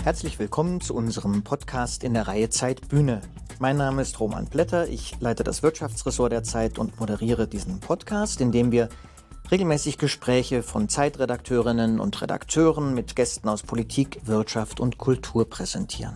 Herzlich willkommen zu unserem Podcast in der Reihe Zeit Bühne. Mein Name ist Roman Plätter, ich leite das Wirtschaftsressort der Zeit und moderiere diesen Podcast, in dem wir regelmäßig Gespräche von Zeitredakteurinnen und Redakteuren mit Gästen aus Politik, Wirtschaft und Kultur präsentieren.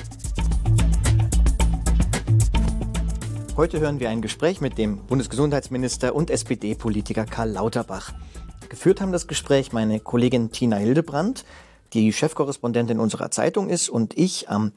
Heute hören wir ein Gespräch mit dem Bundesgesundheitsminister und SPD-Politiker Karl Lauterbach. Geführt haben das Gespräch meine Kollegin Tina Hildebrandt, die Chefkorrespondentin unserer Zeitung ist, und ich am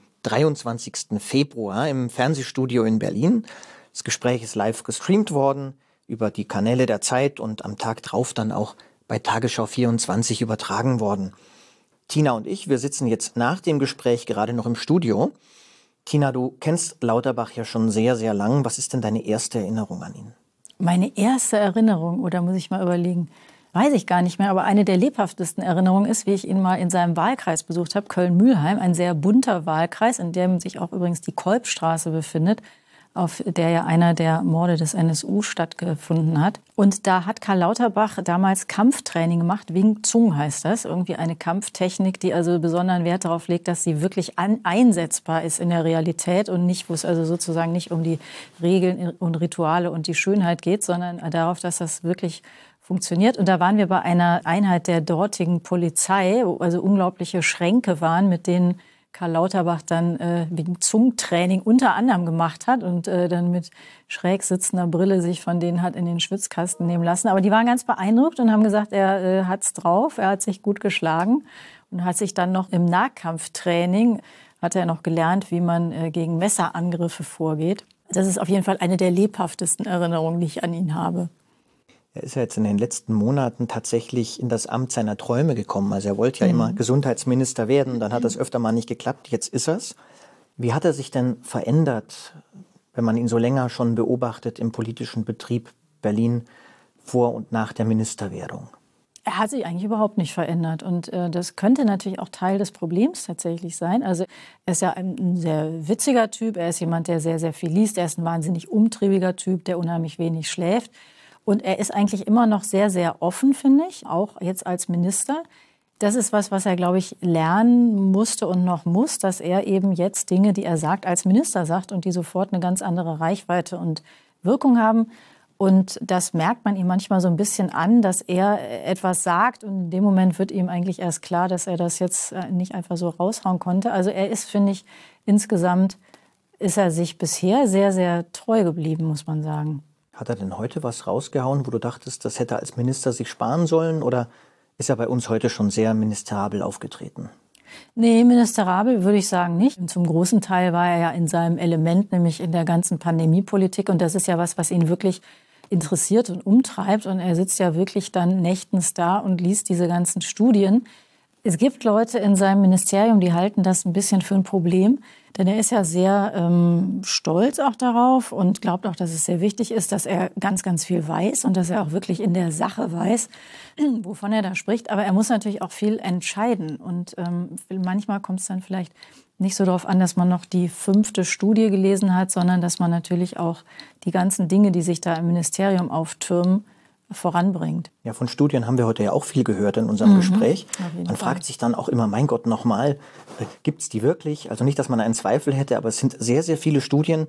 23. Februar im Fernsehstudio in Berlin. Das Gespräch ist live gestreamt worden über die Kanäle der Zeit und am Tag drauf dann auch bei Tagesschau 24 übertragen worden. Tina und ich, wir sitzen jetzt nach dem Gespräch gerade noch im Studio. Tina, du kennst Lauterbach ja schon sehr, sehr lang. Was ist denn deine erste Erinnerung an ihn? Meine erste Erinnerung, oder muss ich mal überlegen, weiß ich gar nicht mehr, aber eine der lebhaftesten Erinnerungen ist, wie ich ihn mal in seinem Wahlkreis besucht habe, Köln-Mühlheim, ein sehr bunter Wahlkreis, in dem sich auch übrigens die Kolbstraße befindet, auf der ja einer der Morde des NSU stattgefunden hat. Und da hat Karl Lauterbach damals Kampftraining gemacht, Wing Chun heißt das, irgendwie eine Kampftechnik, die also besonderen Wert darauf legt, dass sie wirklich einsetzbar ist in der Realität und nicht, wo es also sozusagen nicht um die Regeln und Rituale und die Schönheit geht, sondern darauf, dass das wirklich funktioniert. Und da waren wir bei einer Einheit der dortigen Polizei, wo also unglaubliche Schränke waren, mit denen Karl Lauterbach dann wegen Zungentraining unter anderem gemacht hat und dann mit schräg sitzender Brille sich von denen hat in den Schwitzkasten nehmen lassen. Aber die waren ganz beeindruckt und haben gesagt, er hat's drauf, er hat sich gut geschlagen und hat sich dann noch im Nahkampftraining, hat er noch gelernt, wie man gegen Messerangriffe vorgeht. Das ist auf jeden Fall eine der lebhaftesten Erinnerungen, die ich an ihn habe. Er ist ja jetzt in den letzten Monaten tatsächlich in das Amt seiner Träume gekommen. Also er wollte ja immer Gesundheitsminister werden, dann hat das öfter mal nicht geklappt, jetzt ist er's. Wie hat er sich denn verändert, wenn man ihn so länger schon beobachtet im politischen Betrieb Berlin vor und nach der Ministerwerdung? Er hat sich eigentlich überhaupt nicht verändert und das könnte natürlich auch Teil des Problems tatsächlich sein. Also er ist ja ein sehr witziger Typ, er ist jemand, der sehr, sehr viel liest, er ist ein wahnsinnig umtriebiger Typ, der unheimlich wenig schläft. Und er ist eigentlich immer noch sehr, sehr offen, finde ich, auch jetzt als Minister. Das ist was er, glaube ich, lernen musste und noch muss, dass er eben jetzt Dinge, die er sagt, als Minister sagt und die sofort eine ganz andere Reichweite und Wirkung haben. Und das merkt man ihm manchmal so ein bisschen an, dass er etwas sagt und in dem Moment wird ihm eigentlich erst klar, dass er das jetzt nicht einfach so raushauen konnte. Also er ist, finde ich, insgesamt ist er sich bisher sehr, sehr treu geblieben, muss man sagen. Hat er denn heute was rausgehauen, wo du dachtest, das hätte er als Minister sich sparen sollen? Oder ist er bei uns heute schon sehr ministerabel aufgetreten? Nee, ministerabel würde ich sagen nicht. Zum großen Teil war er ja in seinem Element, nämlich in der ganzen Pandemiepolitik. Und das ist ja was ihn wirklich interessiert und umtreibt. Und er sitzt ja wirklich dann nächtens da und liest diese ganzen Studien. Es gibt Leute in seinem Ministerium, die halten das ein bisschen für ein Problem. Denn er ist ja sehr stolz auch darauf und glaubt auch, dass es sehr wichtig ist, dass er ganz, ganz viel weiß und dass er auch wirklich in der Sache weiß, wovon er da spricht. Aber er muss natürlich auch viel entscheiden. Und manchmal kommt es dann vielleicht nicht so darauf an, dass man noch die 5. Studie gelesen hat, sondern dass man natürlich auch die ganzen Dinge, die sich da im Ministerium auftürmen, voranbringt. Ja, von Studien haben wir heute ja auch viel gehört in unserem Gespräch. Man fragt sich dann auch immer, mein Gott, nochmal, gibt es die wirklich? Also nicht, dass man einen Zweifel hätte, aber es sind sehr, sehr viele Studien,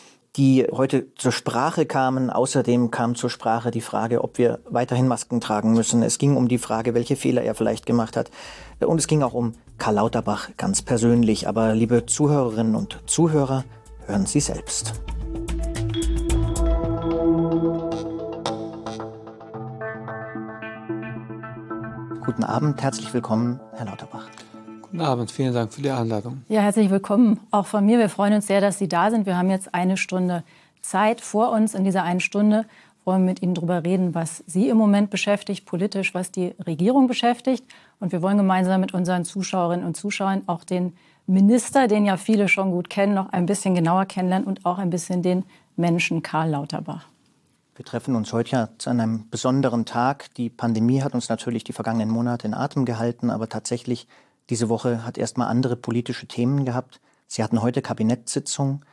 die heute zur Sprache kamen. Außerdem kam zur Sprache die Frage, ob wir weiterhin Masken tragen müssen. Es ging um die Frage, welche Fehler er vielleicht gemacht hat. Und es ging auch um Karl Lauterbach ganz persönlich. Aber liebe Zuhörerinnen und Zuhörer, hören Sie selbst. Guten Abend, herzlich willkommen, Herr Lauterbach. Guten Abend, vielen Dank für die Einladung. Ja, herzlich willkommen auch von mir. Wir freuen uns sehr, dass Sie da sind. Wir haben jetzt eine Stunde Zeit vor uns. In dieser einen Stunde wollen wir mit Ihnen darüber reden, was Sie im Moment beschäftigt, politisch, was die Regierung beschäftigt. Und wir wollen gemeinsam mit unseren Zuschauerinnen und Zuschauern auch den Minister, den ja viele schon gut kennen, noch ein bisschen genauer kennenlernen und auch ein bisschen den Menschen Karl Lauterbach. Wir treffen uns heute ja zu einem besonderen Tag. Die Pandemie hat uns natürlich die vergangenen Monate in Atem gehalten, aber tatsächlich diese Woche hat erstmal andere politische Themen gehabt. Sie hatten heute Kabinettssitzung.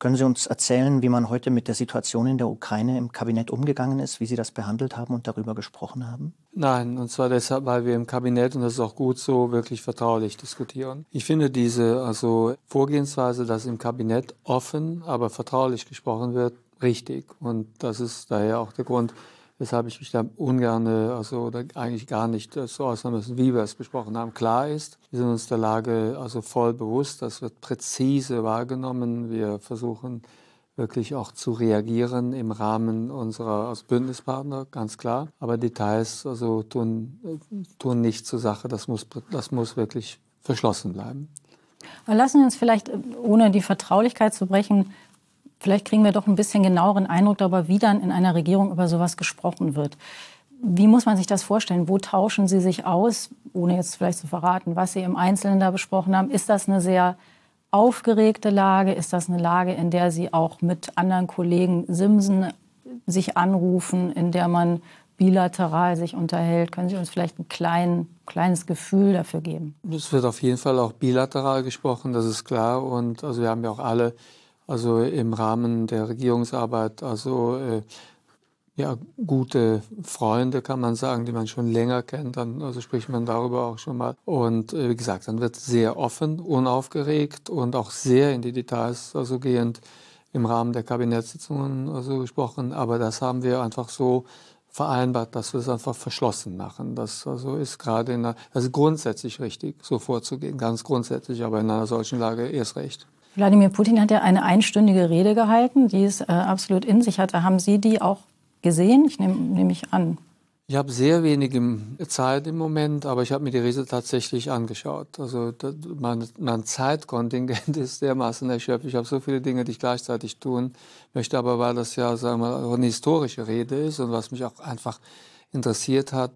Können Sie uns erzählen, wie man heute mit der Situation in der Ukraine im Kabinett umgegangen ist, wie Sie das behandelt haben und darüber gesprochen haben? Nein, und zwar deshalb, weil wir im Kabinett, und das ist auch gut so, wirklich vertraulich diskutieren. Ich finde diese Vorgehensweise, dass im Kabinett offen, aber vertraulich gesprochen wird, richtig. Und das ist daher auch der Grund, weshalb ich mich da ungern, oder eigentlich gar nicht so äußern müssen, wie wir es besprochen haben. Klar ist, wir sind uns der Lage voll bewusst, das wird präzise wahrgenommen. Wir versuchen wirklich auch zu reagieren im Rahmen unserer Bündnispartner, ganz klar. Aber Details tun nicht zur Sache. Das muss wirklich verschlossen bleiben. Aber lassen wir uns vielleicht, ohne die Vertraulichkeit zu brechen, vielleicht kriegen wir doch ein bisschen genaueren Eindruck darüber, wie dann in einer Regierung über sowas gesprochen wird. Wie muss man sich das vorstellen? Wo tauschen Sie sich aus, ohne jetzt vielleicht zu verraten, was Sie im Einzelnen da besprochen haben? Ist das eine sehr aufgeregte Lage? Ist das eine Lage, in der Sie auch mit anderen Kollegen Simsen sich anrufen, in der man bilateral sich unterhält? Können Sie uns vielleicht ein kleines Gefühl dafür geben? Es wird auf jeden Fall auch bilateral gesprochen, das ist klar. Und wir haben ja auch alle im Rahmen der Regierungsarbeit gute Freunde, kann man sagen, die man schon länger kennt, dann spricht man darüber auch schon mal. Und wie gesagt, dann wird sehr offen, unaufgeregt und auch sehr in die Details gehend im Rahmen der Kabinettssitzungen gesprochen. Aber das haben wir einfach so vereinbart, dass wir es einfach verschlossen machen. Das ist gerade grundsätzlich richtig, so vorzugehen, ganz grundsätzlich, aber in einer solchen Lage erst recht. Wladimir Putin hat ja eine einstündige Rede gehalten, die es absolut in sich hatte. Haben Sie die auch gesehen? Ich nehme mich an. Ich habe sehr wenig Zeit im Moment, aber ich habe mir die Rede tatsächlich angeschaut. Mein Zeitkontingent ist dermaßen erschöpft. Ich habe so viele Dinge, die ich gleichzeitig tun möchte, aber weil das ja, sagen wir mal, eine historische Rede ist und was mich auch einfach interessiert hat,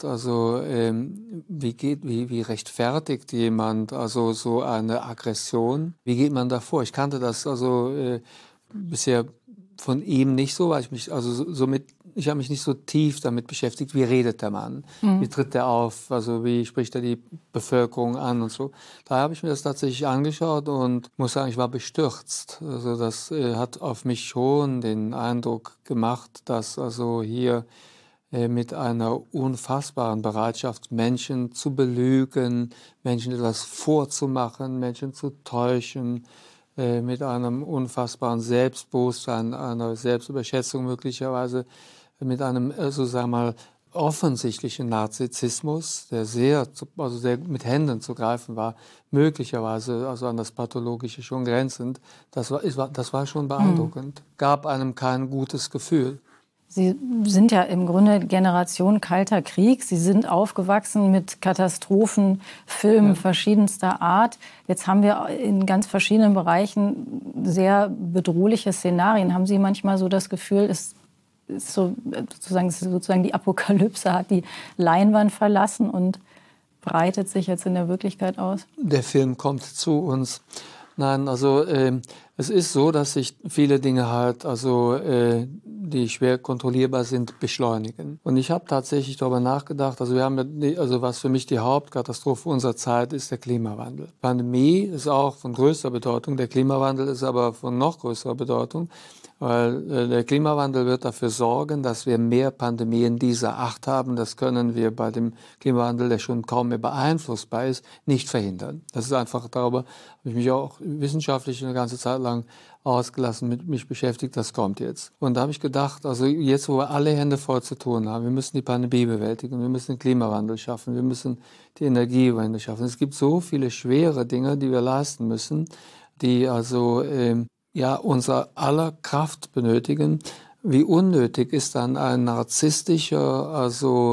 wie rechtfertigt jemand so eine Aggression? Wie geht man da vor? Ich kannte das bisher von ihm nicht so, weil ich mich ich habe mich nicht so tief damit beschäftigt, wie redet der Mann, wie tritt er auf, wie spricht er die Bevölkerung an und so. Da habe ich mir das tatsächlich angeschaut und muss sagen, ich war bestürzt. Das hat auf mich schon den Eindruck gemacht, dass hier mit einer unfassbaren Bereitschaft, Menschen zu belügen, Menschen etwas vorzumachen, Menschen zu täuschen, mit einem unfassbaren Selbstbewusstsein, einer Selbstüberschätzung möglicherweise, mit einem, offensichtlichen Narzissmus, der sehr mit Händen zu greifen war, möglicherweise an das Pathologische schon grenzend. Das war schon beeindruckend. Gab einem kein gutes Gefühl. Sie sind ja im Grunde Generation Kalter Krieg. Sie sind aufgewachsen mit Katastrophenfilmen verschiedenster Art. Jetzt haben wir in ganz verschiedenen Bereichen sehr bedrohliche Szenarien. Haben Sie manchmal so das Gefühl, es ist sozusagen die Apokalypse hat die Leinwand verlassen und breitet sich jetzt in der Wirklichkeit aus? Der Film kommt zu uns. Nein, es ist so, dass sich viele Dinge halt, die schwer kontrollierbar sind, beschleunigen. Und ich habe tatsächlich darüber nachgedacht, was für mich die Hauptkatastrophe unserer Zeit ist, der Klimawandel. Pandemie ist auch von größter Bedeutung, der Klimawandel ist aber von noch größerer Bedeutung, weil der Klimawandel wird dafür sorgen, dass wir mehr Pandemien dieser Art haben. Das können wir bei dem Klimawandel, der schon kaum mehr beeinflussbar ist, nicht verhindern. Das ist einfach, darüber habe ich mich auch wissenschaftlich eine ganze Zeit lang ausgelassen, mit mich beschäftigt, das kommt jetzt. Und da habe ich gedacht, jetzt, wo wir alle Hände voll zu tun haben, wir müssen die Pandemie bewältigen, wir müssen den Klimawandel schaffen, wir müssen die Energiewende schaffen. Es gibt so viele schwere Dinge, die wir leisten müssen, die unser aller Kraft benötigen. Wie unnötig ist dann ein narzisstischer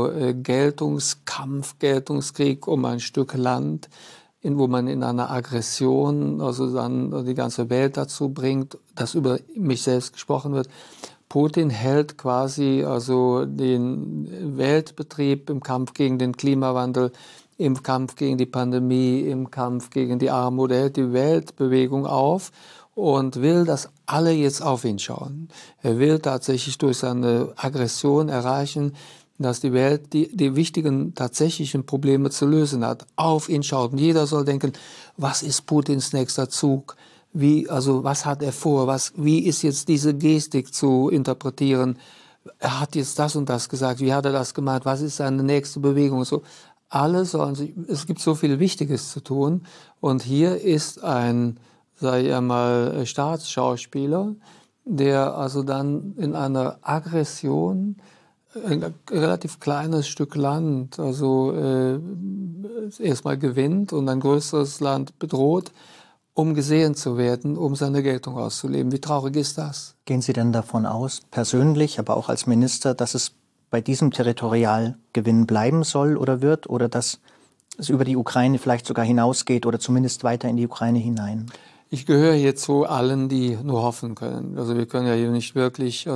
Geltungskrieg um ein Stück Land, wo man in einer Aggression dann die ganze Welt dazu bringt, dass über mich selbst gesprochen wird. Putin hält quasi den Weltbetrieb im Kampf gegen den Klimawandel, im Kampf gegen die Pandemie, im Kampf gegen die Armut. Er hält die Weltbewegung auf und will, dass alle jetzt auf ihn schauen. Er will tatsächlich durch seine Aggression erreichen, dass die Welt die wichtigen tatsächlichen Probleme zu lösen hat, auf ihn schaut. Und jeder soll denken, was ist Putins nächster Zug? was hat er vor? Wie ist jetzt diese Gestik zu interpretieren? Er hat jetzt das und das gesagt. Wie hat er das gemeint? Was ist seine nächste Bewegung? So, es gibt so viel Wichtiges zu tun. Und hier ist ein, sage ich einmal, Staatsschauspieler, der also dann in einer Aggression ein relativ kleines Stück Land, erstmal gewinnt und ein größeres Land bedroht, um gesehen zu werden, um seine Geltung auszuleben. Wie traurig ist das? Gehen Sie denn davon aus, persönlich, aber auch als Minister, dass es bei diesem Territorialgewinn bleiben soll oder wird, oder dass es über die Ukraine vielleicht sogar hinausgeht oder zumindest weiter in die Ukraine hinein? Ich gehöre hier zu allen, die nur hoffen können. Also wir können ja hier nicht wirklich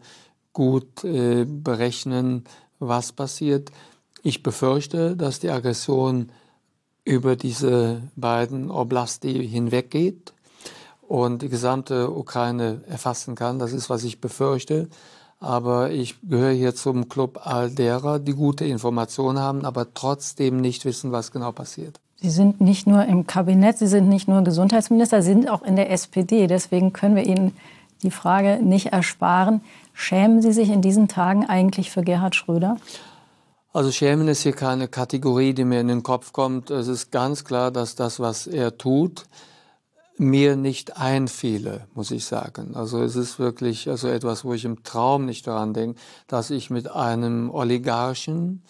gut berechnen, was passiert. Ich befürchte, dass die Aggression über diese beiden Oblasti hinweggeht und die gesamte Ukraine erfassen kann. Das ist, was ich befürchte. Aber ich gehöre hier zum Club all derer, die gute Informationen haben, aber trotzdem nicht wissen, was genau passiert. Sie sind nicht nur im Kabinett, Sie sind nicht nur Gesundheitsminister, Sie sind auch in der SPD. Deswegen können wir Ihnen die Frage nicht ersparen. Schämen Sie sich in diesen Tagen eigentlich für Gerhard Schröder? Also schämen ist hier keine Kategorie, die mir in den Kopf kommt. Es ist ganz klar, dass das, was er tut, mir nicht einfiele, muss ich sagen. Also es ist wirklich etwas, wo ich im Traum nicht daran denke, dass ich mit einem Oligarchen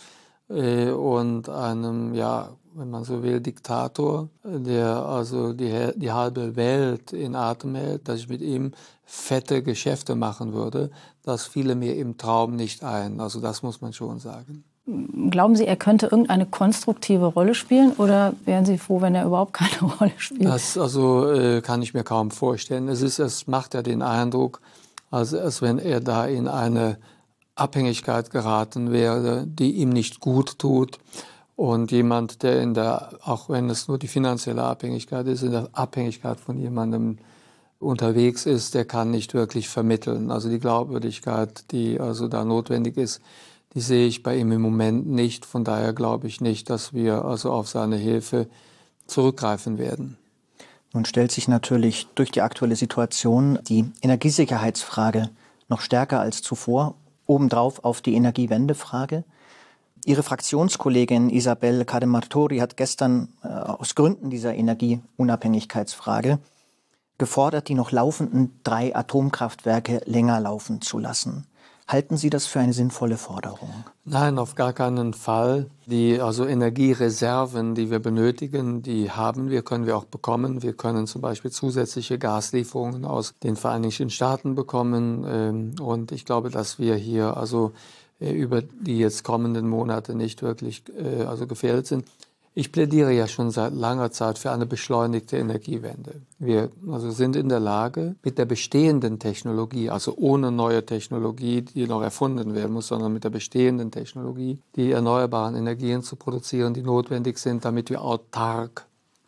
und einem, wenn man so will, Diktator, der die halbe Welt in Atem hält, dass ich mit ihm fette Geschäfte machen würde, das fiele mir im Traum nicht ein. Also das muss man schon sagen. Glauben Sie, er könnte irgendeine konstruktive Rolle spielen, oder wären Sie froh, wenn er überhaupt keine Rolle spielt? Das kann ich mir kaum vorstellen. Es macht ja den Eindruck, als wenn er da in eine Abhängigkeit geraten wäre, die ihm nicht gut tut. Und jemand, der auch wenn es nur die finanzielle Abhängigkeit ist, in der Abhängigkeit von jemandem unterwegs ist, der kann nicht wirklich vermitteln. Also die Glaubwürdigkeit, die da notwendig ist, die sehe ich bei ihm im Moment nicht. Von daher glaube ich nicht, dass wir auf seine Hilfe zurückgreifen werden. Nun stellt sich natürlich durch die aktuelle Situation die Energiesicherheitsfrage noch stärker als zuvor, obendrauf auf die Energiewendefrage. Ihre Fraktionskollegin Isabel Cadematori hat gestern aus Gründen dieser Energieunabhängigkeitsfrage gefordert, die noch laufenden 3 Atomkraftwerke länger laufen zu lassen. Halten Sie das für eine sinnvolle Forderung? Nein, auf gar keinen Fall. Die Energiereserven, die wir benötigen, die können wir auch bekommen. Wir können zum Beispiel zusätzliche Gaslieferungen aus den Vereinigten Staaten bekommen. Und ich glaube, dass wir hier über die jetzt kommenden Monate nicht wirklich gefährdet sind. Ich plädiere ja schon seit langer Zeit für eine beschleunigte Energiewende. Wir sind in der Lage, mit der bestehenden Technologie, also ohne neue Technologie, die noch erfunden werden muss, sondern mit der bestehenden Technologie, die erneuerbaren Energien zu produzieren, die notwendig sind, damit wir autark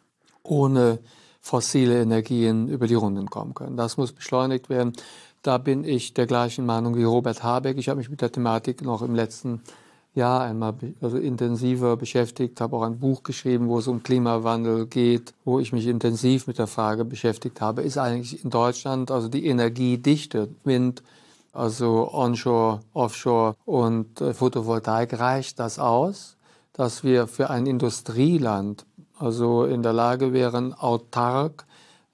ohne fossile Energien über die Runden kommen können. Das muss beschleunigt werden. Da bin ich der gleichen Meinung wie Robert Habeck. Ich habe mich mit der Thematik noch im letzten Jahr einmal intensiver beschäftigt, habe auch ein Buch geschrieben, wo es um Klimawandel geht, wo ich mich intensiv mit der Frage beschäftigt habe, ist eigentlich in Deutschland die Energiedichte, Wind, Onshore, Offshore und Photovoltaik, reicht das aus, dass wir für ein Industrieland in der Lage wären, autark,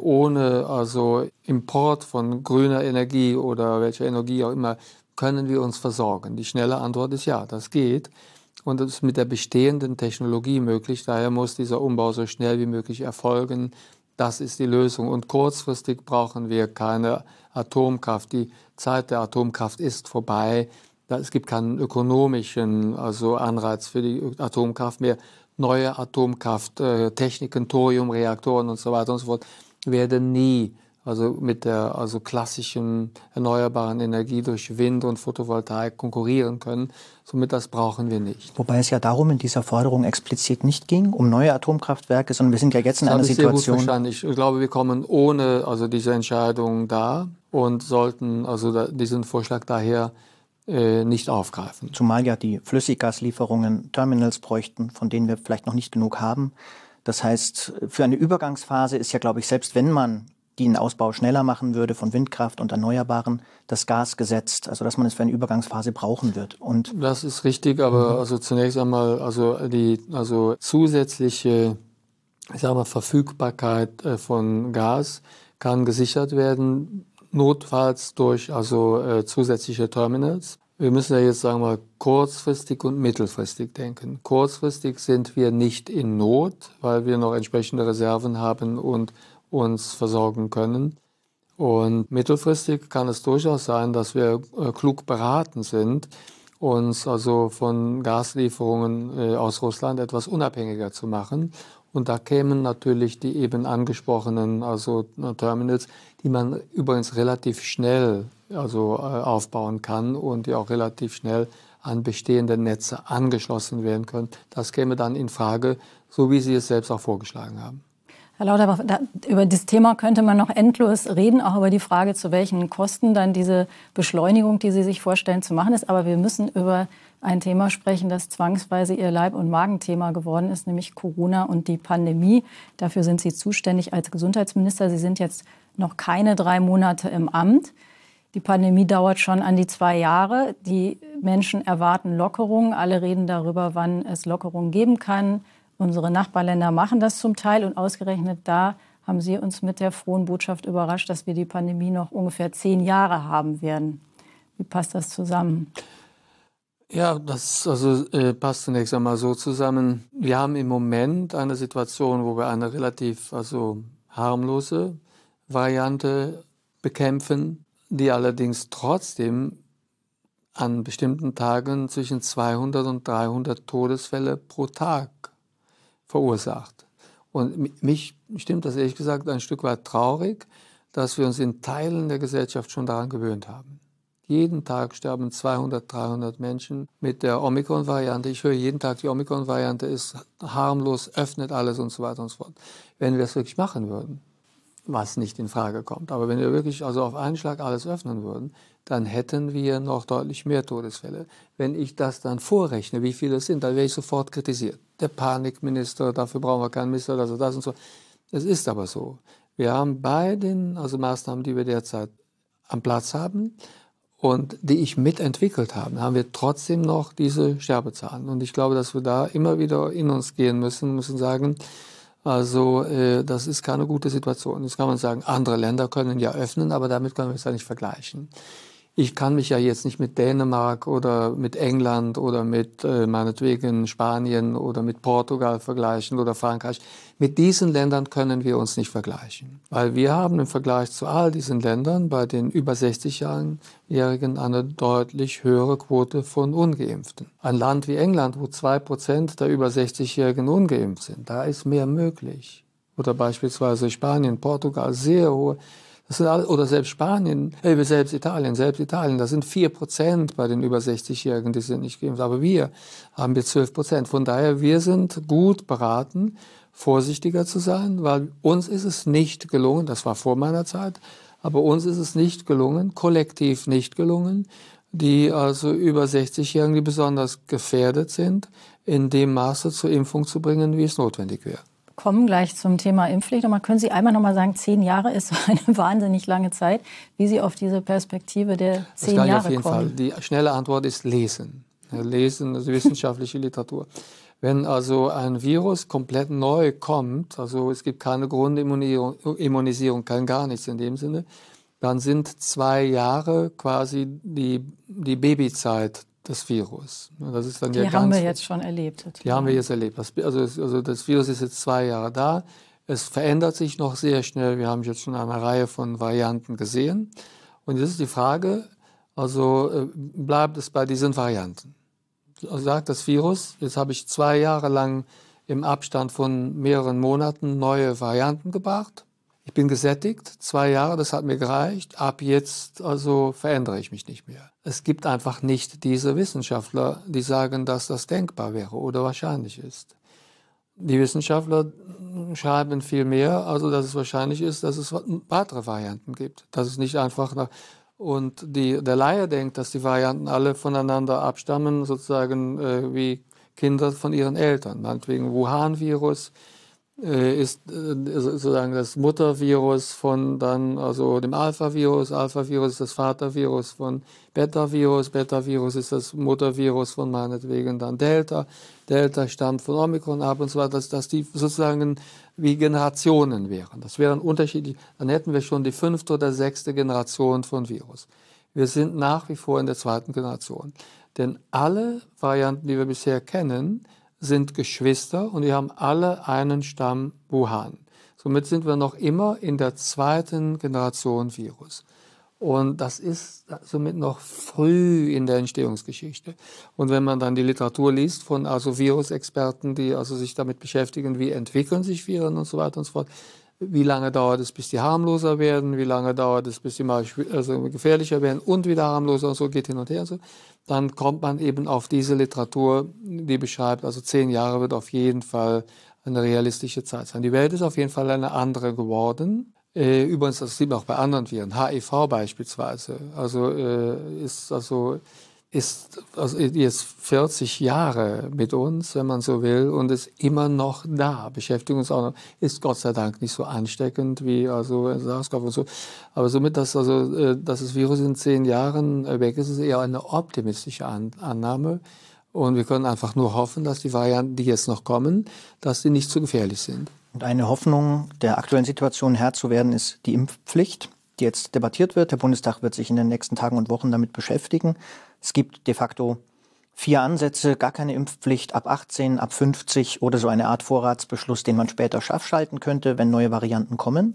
ohne Import von grüner Energie oder welcher Energie auch immer, können wir uns versorgen? Die schnelle Antwort ist ja, das geht. Und das ist mit der bestehenden Technologie möglich. Daher muss dieser Umbau so schnell wie möglich erfolgen. Das ist die Lösung. Und kurzfristig brauchen wir keine Atomkraft. Die Zeit der Atomkraft ist vorbei. Es gibt keinen ökonomischen Anreiz für die Atomkraft mehr. Neue Atomkrafttechniken, Thoriumreaktoren und so weiter und so fort werden nie mit der klassischen erneuerbaren Energie durch Wind und Photovoltaik konkurrieren können. Somit das brauchen wir nicht. Wobei es ja darum in dieser Forderung explizit nicht ging, um neue Atomkraftwerke, sondern wir sind ja jetzt in einer Situation... Sehr gut verstanden. Ich glaube, wir kommen ohne diese Entscheidung da und sollten diesen Vorschlag daher nicht aufgreifen. Zumal ja die Flüssiggaslieferungen Terminals bräuchten, von denen wir vielleicht noch nicht genug haben. Das heißt, für eine Übergangsphase ist ja, glaube ich, selbst wenn man die einen Ausbau schneller machen würde von Windkraft und Erneuerbaren, das Gas gesetzt, also dass man es für eine Übergangsphase brauchen wird. Und das ist richtig, aber also zunächst einmal also zusätzliche, ich sag mal, Verfügbarkeit von Gas kann gesichert werden, notfalls durch zusätzliche Terminals. Wir müssen ja jetzt, sagen wir mal, kurzfristig und mittelfristig denken. Kurzfristig sind wir nicht in Not, weil wir noch entsprechende Reserven haben und uns versorgen können. Und mittelfristig kann es durchaus sein, dass wir klug beraten sind, uns also von Gaslieferungen aus Russland etwas unabhängiger zu machen. Und da kämen natürlich die eben angesprochenen Terminals, die man übrigens relativ schnell aufbauen kann und die auch relativ schnell an bestehende Netze angeschlossen werden können. Das käme dann in Frage, so wie Sie es selbst auch vorgeschlagen haben. Herr Lauterbach, über das Thema könnte man noch endlos reden, auch über die Frage, zu welchen Kosten dann diese Beschleunigung, die Sie sich vorstellen, zu machen ist. Aber wir müssen über ein Thema sprechen, das zwangsweise Ihr Leib- und Magenthema geworden ist, nämlich Corona und die Pandemie. Dafür sind Sie zuständig als Gesundheitsminister. Sie sind jetzt noch keine 3 Monate im Amt. Die Pandemie dauert schon an die 2 Jahre. Die Menschen erwarten Lockerungen. Alle reden darüber, wann es Lockerungen geben kann. Unsere Nachbarländer machen das zum Teil. Und ausgerechnet da haben Sie uns mit der frohen Botschaft überrascht, dass wir die Pandemie noch ungefähr 10 Jahre haben werden. Wie passt das zusammen? Ja, das passt zunächst einmal so zusammen. Wir haben im Moment eine Situation, wo wir eine relativ harmlose Variante bekämpfen, die allerdings trotzdem an bestimmten Tagen zwischen 200 und 300 Todesfälle pro Tag verursacht. Und mich stimmt das ehrlich gesagt ein Stück weit traurig, dass wir uns in Teilen der Gesellschaft schon daran gewöhnt haben. Jeden Tag sterben 200, 300 Menschen mit der Omikron-Variante. Ich höre jeden Tag, die Omikron-Variante ist harmlos, öffnet alles und so weiter und so fort. Wenn wir es wirklich machen würden, was nicht in Frage kommt, aber wenn wir wirklich auf einen Schlag alles öffnen würden, dann hätten wir noch deutlich mehr Todesfälle. Wenn ich das dann vorrechne, wie viele es sind, dann wäre ich sofort kritisiert. Der Panikminister, dafür brauchen wir keinen Minister, das und so. Es ist aber so. Wir haben bei den Maßnahmen, die wir derzeit am Platz haben und die ich mitentwickelt habe, haben wir trotzdem noch diese Sterbezahlen. Und ich glaube, dass wir da immer wieder in uns gehen müssen sagen, das ist keine gute Situation. Jetzt kann man sagen, andere Länder können ja öffnen, aber damit können wir es ja nicht vergleichen. Ich kann mich ja jetzt nicht mit Dänemark oder mit England oder mit meinetwegen Spanien oder mit Portugal vergleichen oder Frankreich. Mit diesen Ländern können wir uns nicht vergleichen, weil wir haben im Vergleich zu all diesen Ländern bei den über 60-Jährigen eine deutlich höhere Quote von Ungeimpften. Ein Land wie England, wo 2% der über 60-Jährigen ungeimpft sind, da ist mehr möglich. Oder beispielsweise Spanien, Portugal, sehr hohe. Das sind alle, oder selbst Spanien, selbst Italien, das sind 4% bei den über 60-Jährigen, die sind nicht geimpft. Aber wir haben jetzt 12%. Von daher, wir sind gut beraten, vorsichtiger zu sein, weil uns ist es nicht gelungen, das war vor meiner Zeit, aber uns ist es nicht gelungen, kollektiv nicht gelungen, die über 60-Jährigen, die besonders gefährdet sind, in dem Maße zur Impfung zu bringen, wie es notwendig wäre. Kommen gleich zum Thema Impfpflicht. Und können Sie einmal noch mal sagen, 10 Jahre ist eine wahnsinnig lange Zeit, wie Sie auf diese Perspektive der 10 Jahre kommen? Auf jeden Fall. Die schnelle Antwort ist Lesen. Lesen, also wissenschaftliche Literatur. Wenn ein Virus komplett neu kommt, es gibt keine Grundimmunisierung, kein gar nichts in dem Sinne, dann sind 2 Jahre quasi die Babyzeit des Virus. Das ist dann die haben wir jetzt schon erlebt. Die haben wir jetzt erlebt. Das Virus ist jetzt 2 Jahre da. Es verändert sich noch sehr schnell. Wir haben jetzt schon eine Reihe von Varianten gesehen. Und jetzt ist die Frage, bleibt es bei diesen Varianten? Sagt das Virus, jetzt habe ich 2 Jahre lang im Abstand von mehreren Monaten neue Varianten gebracht. Ich bin gesättigt, 2 Jahre, das hat mir gereicht. Ab jetzt verändere ich mich nicht mehr. Es gibt einfach nicht diese Wissenschaftler, die sagen, dass das denkbar wäre oder wahrscheinlich ist. Die Wissenschaftler schreiben viel mehr, dass es wahrscheinlich ist, dass es weitere Varianten gibt. Dass es nicht einfach und der Laie denkt, dass die Varianten alle voneinander abstammen, sozusagen wie Kinder von ihren Eltern. Meinetwegen Wuhan-Virus ist sozusagen das Muttervirus von dann also dem Alpha-Virus. Alpha-Virus ist das Vatervirus von Beta-Virus. Beta-Virus ist das Muttervirus von meinetwegen dann Delta. Delta stammt von Omikron ab und so weiter, dass die sozusagen wie Generationen wären. Das wären unterschiedlich. Dann hätten wir schon die 5. oder 6. Generation von Virus. Wir sind nach wie vor in der 2. Generation. Denn alle Varianten, die wir bisher kennen, sind Geschwister und die haben alle einen Stamm Wuhan. Somit sind wir noch immer in der 2. Generation Virus. Und das ist somit noch früh in der Entstehungsgeschichte. Und wenn man dann die Literatur liest von also Virusexperten, die also sich damit beschäftigen, wie entwickeln sich Viren und so weiter und so fort, wie lange dauert es, bis die harmloser werden, wie lange dauert es, bis die mal gefährlicher werden und wieder harmloser und so, geht hin und her und so, dann kommt man eben auf diese Literatur, die beschreibt, also 10 Jahre wird auf jeden Fall eine realistische Zeit sein. Die Welt ist auf jeden Fall eine andere geworden. Übrigens, das sieht man auch bei anderen Viren, HIV beispielsweise, ist jetzt 40 Jahre mit uns, wenn man so will, und ist immer noch da, beschäftigt uns auch noch, ist Gott sei Dank nicht so ansteckend wie also SARS-CoV und so. Aber somit, dass das Virus in 10 Jahren weg ist, ist eher eine optimistische Annahme. Und wir können einfach nur hoffen, dass die Varianten, die jetzt noch kommen, dass die nicht zu gefährlich sind. Und eine Hoffnung, der aktuellen Situation Herr zu werden, ist die Impfpflicht, die jetzt debattiert wird. Der Bundestag wird sich in den nächsten Tagen und Wochen damit beschäftigen. Es gibt de facto 4 Ansätze, gar keine Impfpflicht ab 18, ab 50 oder so eine Art Vorratsbeschluss, den man später scharf schalten könnte, wenn neue Varianten kommen.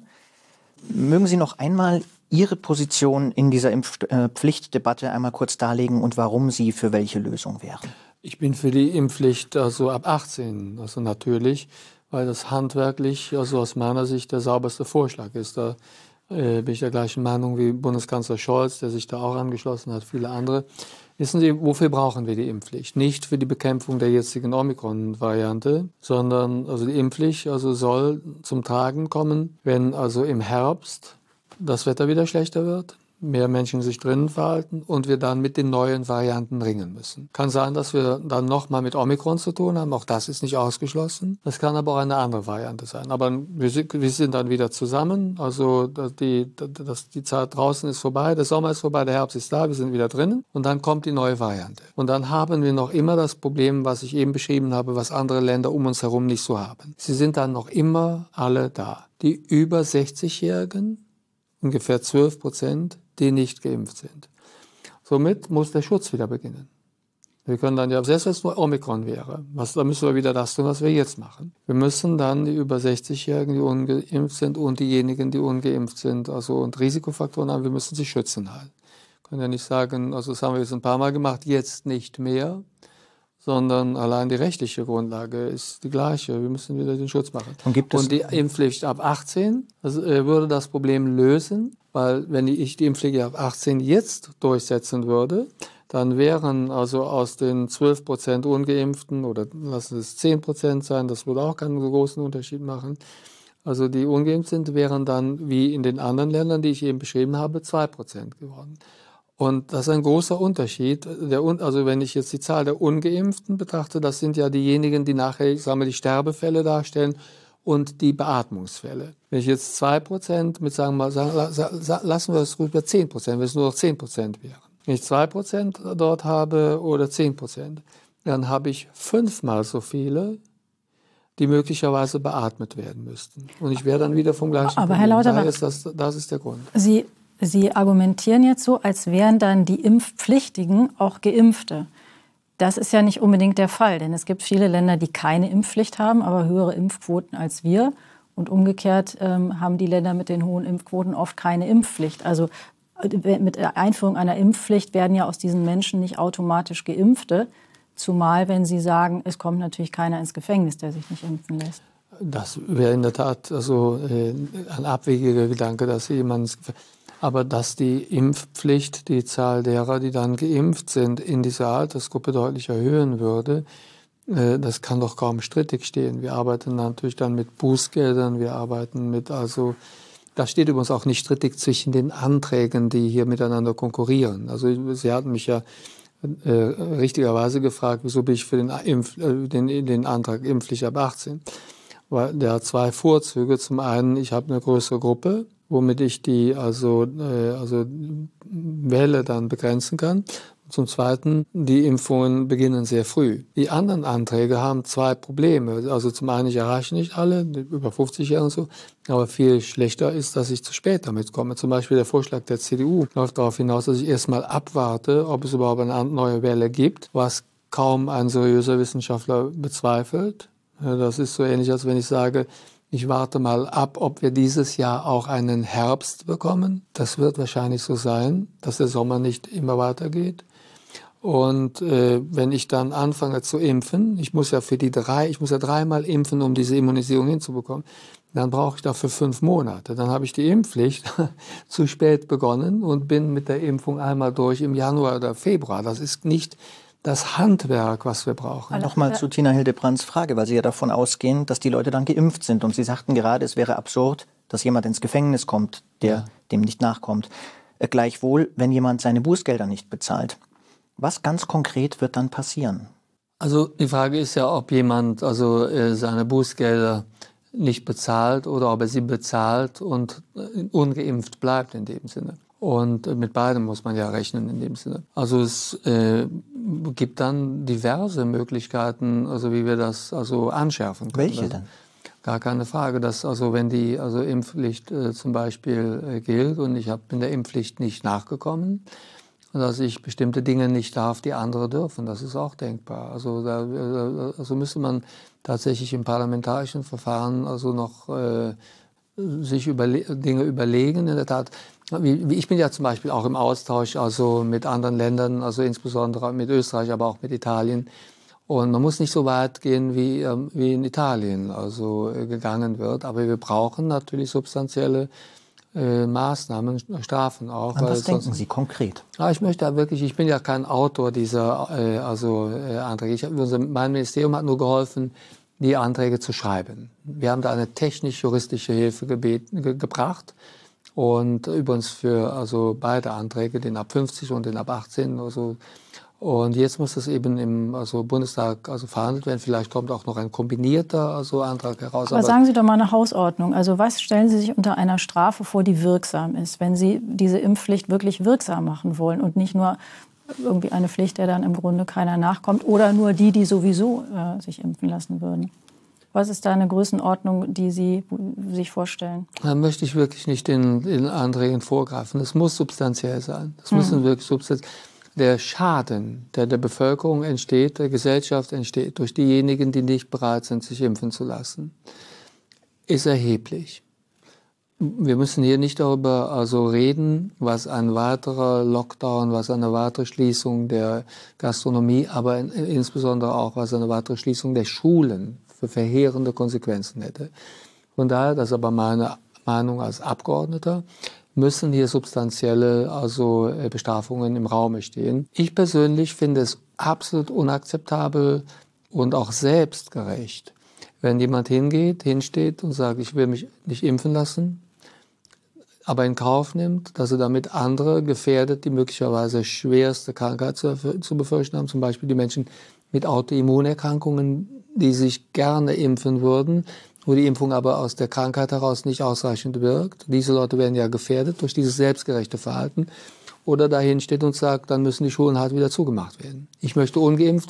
Mögen Sie noch einmal Ihre Position in dieser Impfpflichtdebatte einmal kurz darlegen und warum Sie für welche Lösung wären? Ich bin für die Impfpflicht also ab 18, also natürlich, weil das handwerklich also aus meiner Sicht der sauberste Vorschlag ist. Da bin ich der gleichen Meinung wie Bundeskanzler Scholz, der sich da auch angeschlossen hat, viele andere. Wissen Sie, wofür brauchen wir die Impfpflicht? Nicht für die Bekämpfung der jetzigen Omikron-Variante, sondern also die Impfpflicht soll zum Tragen kommen, wenn also im Herbst das Wetter wieder schlechter wird, mehr Menschen sich drinnen verhalten und wir dann mit den neuen Varianten ringen müssen. Kann sein, dass wir dann nochmal mit Omikron zu tun haben, auch das ist nicht ausgeschlossen. Das kann aber auch eine andere Variante sein. Aber wir sind dann wieder zusammen, also die Zeit draußen ist vorbei, der Sommer ist vorbei, der Herbst ist da, wir sind wieder drinnen und dann kommt die neue Variante. Und dann haben wir noch immer das Problem, was ich eben beschrieben habe, was andere Länder um uns herum nicht so haben. Sie sind dann noch immer alle da. Die über 60-Jährigen, ungefähr 12%, die nicht geimpft sind. Somit muss der Schutz wieder beginnen. Wir können dann ja, selbst wenn es nur Omikron wäre, da müssen wir wieder das tun, was wir jetzt machen. Wir müssen dann die über 60-Jährigen, die ungeimpft sind und diejenigen, die ungeimpft sind, also und Risikofaktoren haben, wir müssen sie schützen halt. Wir können ja nicht sagen, also das haben wir jetzt ein paar Mal gemacht, jetzt nicht mehr, sondern allein die rechtliche Grundlage ist die gleiche. Wir müssen wieder den Schutz machen. Und die Impfpflicht ab 18 würde das Problem lösen, weil wenn ich die Impfpflicht ab 18 jetzt durchsetzen würde, dann wären also aus den 12% Ungeimpften, oder lassen es 10% sein, das würde auch keinen so großen Unterschied machen. Also die ungeimpft sind, wären dann wie in den anderen Ländern, die ich eben beschrieben habe, 2% geworden. Und das ist ein großer Unterschied. Also wenn ich jetzt die Zahl der Ungeimpften betrachte, das sind ja diejenigen, die nachher, ich sage mal, die Sterbefälle darstellen und die Beatmungsfälle. Wenn ich jetzt 2% mit, lassen wir es ruhig bei 10%, wenn es nur noch 10% wären. Wenn ich 2% dort habe oder 10%, dann habe ich 5-mal so viele, die möglicherweise beatmet werden müssten. Und ich wäre dann wieder vom gleichen Aber Herr Lauterbach, das ist der Grund. Sie argumentieren jetzt so, als wären dann die Impfpflichtigen auch Geimpfte. Das ist ja nicht unbedingt der Fall, denn es gibt viele Länder, die keine Impfpflicht haben, aber höhere Impfquoten als wir. Und umgekehrt haben die Länder mit den hohen Impfquoten oft keine Impfpflicht. Also mit der Einführung einer Impfpflicht werden ja aus diesen Menschen nicht automatisch Geimpfte, zumal wenn Sie sagen, es kommt natürlich keiner ins Gefängnis, der sich nicht impfen lässt. Das wäre in der Tat also ein abwegiger Gedanke, dass jemand... Aber dass die Impfpflicht die Zahl derer, die dann geimpft sind, in dieser Altersgruppe deutlich erhöhen würde, das kann doch kaum strittig stehen. Wir arbeiten natürlich dann mit Bußgeldern, wir arbeiten mit, also das steht übrigens auch nicht strittig zwischen den Anträgen, die hier miteinander konkurrieren. Also Sie hatten mich ja richtigerweise gefragt, wieso bin ich für den Antrag Impfpflicht ab 18. weil der hat zwei Vorzüge. Zum einen, ich habe eine größere Gruppe, womit ich die Welle dann begrenzen kann. Zum Zweiten, die Impfungen beginnen sehr früh. Die anderen Anträge haben zwei Probleme. Also zum einen, ich erreiche nicht alle, über 50 Jahre und so. Aber viel schlechter ist, dass ich zu spät damit komme. Zum Beispiel der Vorschlag der CDU läuft darauf hinaus, dass ich erstmal abwarte, ob es überhaupt eine neue Welle gibt, was kaum ein seriöser Wissenschaftler bezweifelt. Das ist so ähnlich, als wenn ich sage, ich warte mal ab, ob wir dieses Jahr auch einen Herbst bekommen. Das wird wahrscheinlich so sein, dass der Sommer nicht immer weitergeht. Und wenn ich dann anfange zu impfen, ich muss ja dreimal impfen, um diese Immunisierung hinzubekommen, dann brauche ich dafür 5 Monate. Dann habe ich die Impfpflicht zu spät begonnen und bin mit der Impfung einmal durch im Januar oder Februar. Das ist nicht das Handwerk, was wir brauchen. Nochmal zu Tina Hildebrands Frage, weil Sie ja davon ausgehen, dass die Leute dann geimpft sind. Und Sie sagten gerade, es wäre absurd, dass jemand ins Gefängnis kommt, der dem nicht nachkommt. Gleichwohl, wenn jemand seine Bußgelder nicht bezahlt. Was ganz konkret wird dann passieren? Also die Frage ist ja, ob jemand seine Bußgelder nicht bezahlt oder ob er sie bezahlt und ungeimpft bleibt in dem Sinne. Und mit beidem muss man ja rechnen in dem Sinne. Also es gibt dann diverse Möglichkeiten, also wie wir das anschärfen können. Welche denn? Gar keine Frage, dass wenn die Impfpflicht zum Beispiel gilt und ich bin der Impfpflicht nicht nachgekommen, dass ich bestimmte Dinge nicht darf, die andere dürfen. Das ist auch denkbar. Also müsste man tatsächlich im parlamentarischen Verfahren noch sich Dinge überlegen. In der Tat, ich bin ja zum Beispiel auch im Austausch mit anderen Ländern, insbesondere mit Österreich, aber auch mit Italien. Und man muss nicht so weit gehen, wie in Italien gegangen wird. Aber wir brauchen natürlich substanzielle Maßnahmen, Strafen auch. An was denken Sie konkret? Ich bin ja kein Autor dieser Anträge. Mein Ministerium hat nur geholfen, die Anträge zu schreiben. Wir haben da eine technisch-juristische Hilfe gebracht und übrigens für beide Anträge, den ab 50 und den ab 18. Und jetzt muss das eben im Bundestag verhandelt werden. Vielleicht kommt auch noch ein kombinierter Antrag heraus. Aber sagen Sie doch mal eine Hausordnung. Also was stellen Sie sich unter einer Strafe vor, die wirksam ist, wenn Sie diese Impfpflicht wirklich wirksam machen wollen und nicht nur irgendwie eine Pflicht, der dann im Grunde keiner nachkommt oder nur die sowieso sich impfen lassen würden? Was ist da eine Größenordnung, die Sie sich vorstellen? Da möchte ich wirklich nicht in Anträgen vorgreifen. Das muss substanziell sein. Das müssen wirklich substanziell. Der Schaden, der der Bevölkerung entsteht, der Gesellschaft entsteht, durch diejenigen, die nicht bereit sind, sich impfen zu lassen, ist erheblich. Wir müssen hier nicht darüber reden, was ein weiterer Lockdown, was eine weitere Schließung der Gastronomie, aber insbesondere auch, was eine weitere Schließung der Schulen für verheerende Konsequenzen hätte. Von daher, das ist aber meine Meinung als Abgeordneter, müssen hier substanzielle Bestrafungen im Raume stehen. Ich persönlich finde es absolut unakzeptabel und auch selbstgerecht, wenn jemand hinsteht und sagt, ich will mich nicht impfen lassen, aber in Kauf nimmt, dass er damit andere gefährdet, die möglicherweise schwerste Krankheit zu befürchten haben, zum Beispiel die Menschen mit Autoimmunerkrankungen, die sich gerne impfen würden, wo die Impfung aber aus der Krankheit heraus nicht ausreichend wirkt. Diese Leute werden ja gefährdet durch dieses selbstgerechte Verhalten. Oder dahin steht und sagt, dann müssen die Schulen halt wieder zugemacht werden. Ich möchte ungeimpft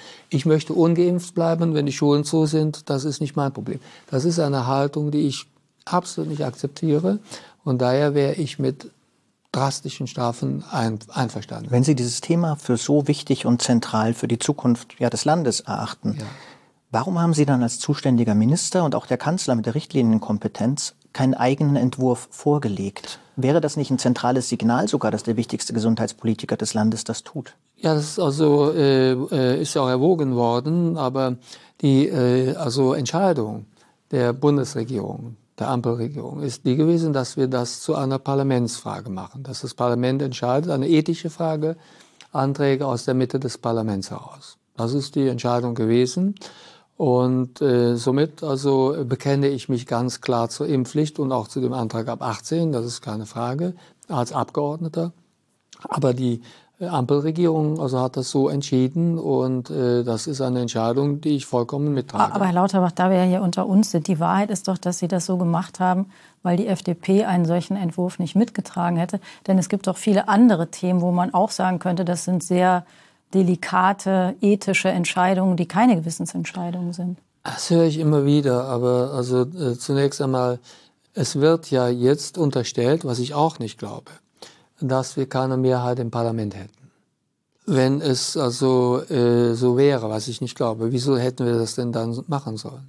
bleiben, wenn die Schulen zu sind. Das ist nicht mein Problem. Das ist eine Haltung, die ich absolut nicht akzeptiere. Und daher wäre ich mit drastischen Strafen einverstanden. Wenn Sie dieses Thema für so wichtig und zentral für die Zukunft des Landes erachten, warum haben Sie dann als zuständiger Minister und auch der Kanzler mit der Richtlinienkompetenz keinen eigenen Entwurf vorgelegt? Wäre das nicht ein zentrales Signal sogar, dass der wichtigste Gesundheitspolitiker des Landes das tut? Ja, das ist ist ja auch erwogen worden, aber die Entscheidung der Bundesregierung, der Ampelregierung, ist die gewesen, dass wir das zu einer Parlamentsfrage machen. Dass das Parlament entscheidet, eine ethische Frage, Anträge aus der Mitte des Parlaments heraus. Das ist die Entscheidung gewesen. Und somit bekenne ich mich ganz klar zur Impfpflicht und auch zu dem Antrag ab 18, das ist keine Frage, als Abgeordneter. Aber die Ampelregierung hat das so entschieden und das ist eine Entscheidung, die ich vollkommen mittrage. Aber Herr Lauterbach, da wir ja hier unter uns sind, die Wahrheit ist doch, dass Sie das so gemacht haben, weil die FDP einen solchen Entwurf nicht mitgetragen hätte. Denn es gibt doch viele andere Themen, wo man auch sagen könnte, das sind sehr delikate, ethische Entscheidungen, die keine Gewissensentscheidungen sind. Das höre ich immer wieder, aber zunächst einmal, es wird ja jetzt unterstellt, was ich auch nicht glaube, dass wir keine Mehrheit im Parlament hätten. Wenn es so wäre, was ich nicht glaube, wieso hätten wir das denn dann machen sollen?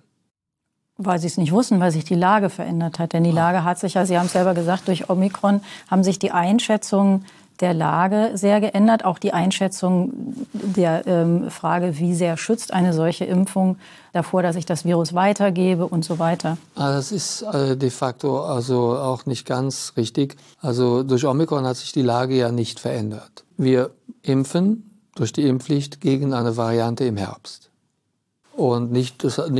Weil Sie es nicht wussten, weil sich die Lage verändert hat. Denn die Lage hat sich ja, Sie haben es selber gesagt, durch Omikron haben sich die Einschätzungen der Lage sehr geändert. Auch die Einschätzung der Frage, wie sehr schützt eine solche Impfung davor, dass ich das Virus weitergebe und so weiter. Das ist de facto auch nicht ganz richtig. Durch Omikron hat sich die Lage ja nicht verändert. Wir impfen durch die Impfpflicht gegen eine Variante im Herbst. Und nicht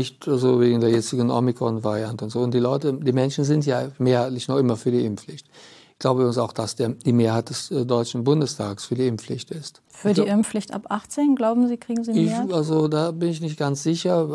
so wegen der jetzigen Omikron-Variante und so. Und die Menschen sind ja mehrheitlich noch immer für die Impfpflicht. Ich glaube übrigens auch, dass die Mehrheit des Deutschen Bundestags für die Impfpflicht ist. Für die Impfpflicht ab 18, glauben Sie, kriegen Sie eine Mehrheit? Da bin ich nicht ganz sicher,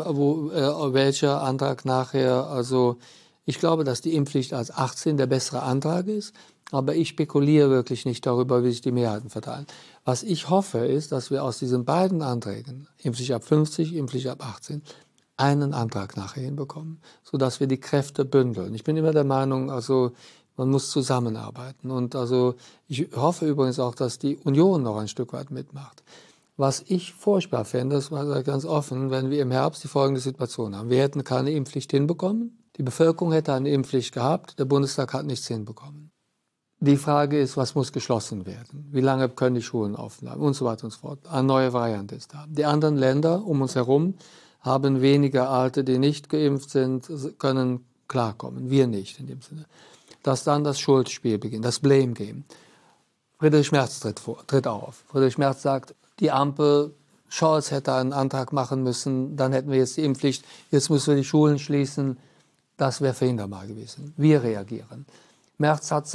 welcher Antrag nachher. Ich glaube, dass die Impfpflicht als 18 der bessere Antrag ist. Aber ich spekuliere wirklich nicht darüber, wie sich die Mehrheiten verteilen. Was ich hoffe, ist, dass wir aus diesen beiden Anträgen, Impfpflicht ab 50, Impfpflicht ab 18, einen Antrag nachher hinbekommen, sodass wir die Kräfte bündeln. Ich bin immer der Meinung, man muss zusammenarbeiten. Und ich hoffe übrigens auch, dass die Union noch ein Stück weit mitmacht. Was ich furchtbar fände, das war ganz offen, wenn wir im Herbst die folgende Situation haben. Wir hätten keine Impfpflicht hinbekommen, die Bevölkerung hätte eine Impfpflicht gehabt, der Bundestag hat nichts hinbekommen. Die Frage ist, was muss geschlossen werden? Wie lange können die Schulen offen bleiben? Und so weiter und so fort. Eine neue Variante ist da. Die anderen Länder um uns herum haben weniger Alte, die nicht geimpft sind, können klarkommen. Wir nicht in dem Sinne. Dass dann das Schuldspiel beginnt, das Blame Game. Friedrich Merz tritt auf. Friedrich Merz sagt, die Ampel, Scholz hätte einen Antrag machen müssen, dann hätten wir jetzt die Impfpflicht, jetzt müssen wir die Schulen schließen. Das wäre verhinderbar gewesen. Wir reagieren. Merz hat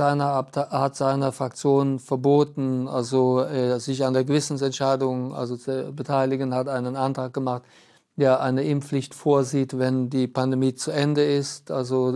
seiner Fraktion verboten, sich an der Gewissensentscheidung zu beteiligen, hat einen Antrag gemacht, der eine Impfpflicht vorsieht, wenn die Pandemie zu Ende ist.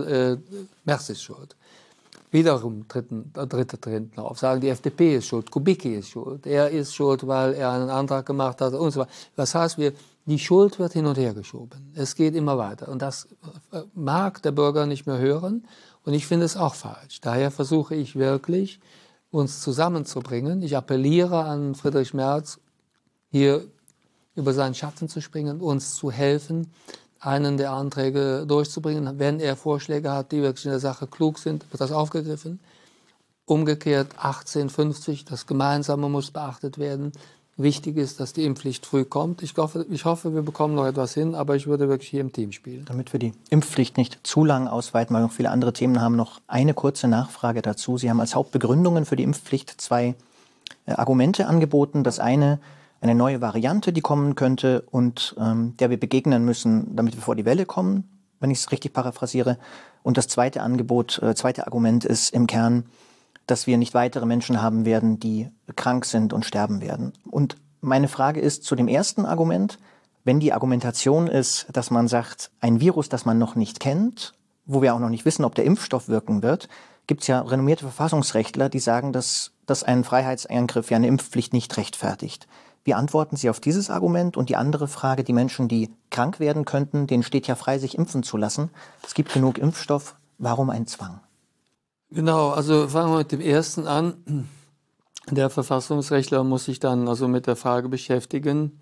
Merz ist schuld. Wiederum Dritte treten auf, sagen, die FDP ist schuld, Kubicki ist schuld, er ist schuld, weil er einen Antrag gemacht hat und so weiter. Das heißt, die Schuld wird hin und her geschoben. Es geht immer weiter. Und das mag der Bürger nicht mehr hören. Und ich finde es auch falsch. Daher versuche ich wirklich, uns zusammenzubringen. Ich appelliere an Friedrich Merz, hier über seinen Schatten zu springen, uns zu helfen, einen der Anträge durchzubringen. Wenn er Vorschläge hat, die wirklich in der Sache klug sind, wird das aufgegriffen. Umgekehrt 1850, das Gemeinsame muss beachtet werden. Wichtig ist, dass die Impfpflicht früh kommt. Ich hoffe, wir bekommen noch etwas hin, aber ich würde wirklich hier im Team spielen. Damit wir die Impfpflicht nicht zu lang ausweiten, weil noch viele andere Themen haben, noch eine kurze Nachfrage dazu. Sie haben als Hauptbegründungen für die Impfpflicht zwei Argumente angeboten. Das eine neue Variante, die kommen könnte und der wir begegnen müssen, damit wir vor die Welle kommen, wenn ich es richtig paraphrasiere. Und das zweite Argument ist im Kern, dass wir nicht weitere Menschen haben werden, die krank sind und sterben werden. Und meine Frage ist zu dem ersten Argument, wenn die Argumentation ist, dass man sagt, ein Virus, das man noch nicht kennt, wo wir auch noch nicht wissen, ob der Impfstoff wirken wird, gibt es ja renommierte Verfassungsrechtler, die sagen, dass ein Freiheitseingriff ja eine Impfpflicht nicht rechtfertigt. Wie antworten Sie auf dieses Argument? Und die andere Frage, die Menschen, die krank werden könnten, denen steht ja frei, sich impfen zu lassen. Es gibt genug Impfstoff. Warum ein Zwang? Genau, fangen wir mit dem ersten an. Der Verfassungsrechtler muss sich dann mit der Frage beschäftigen,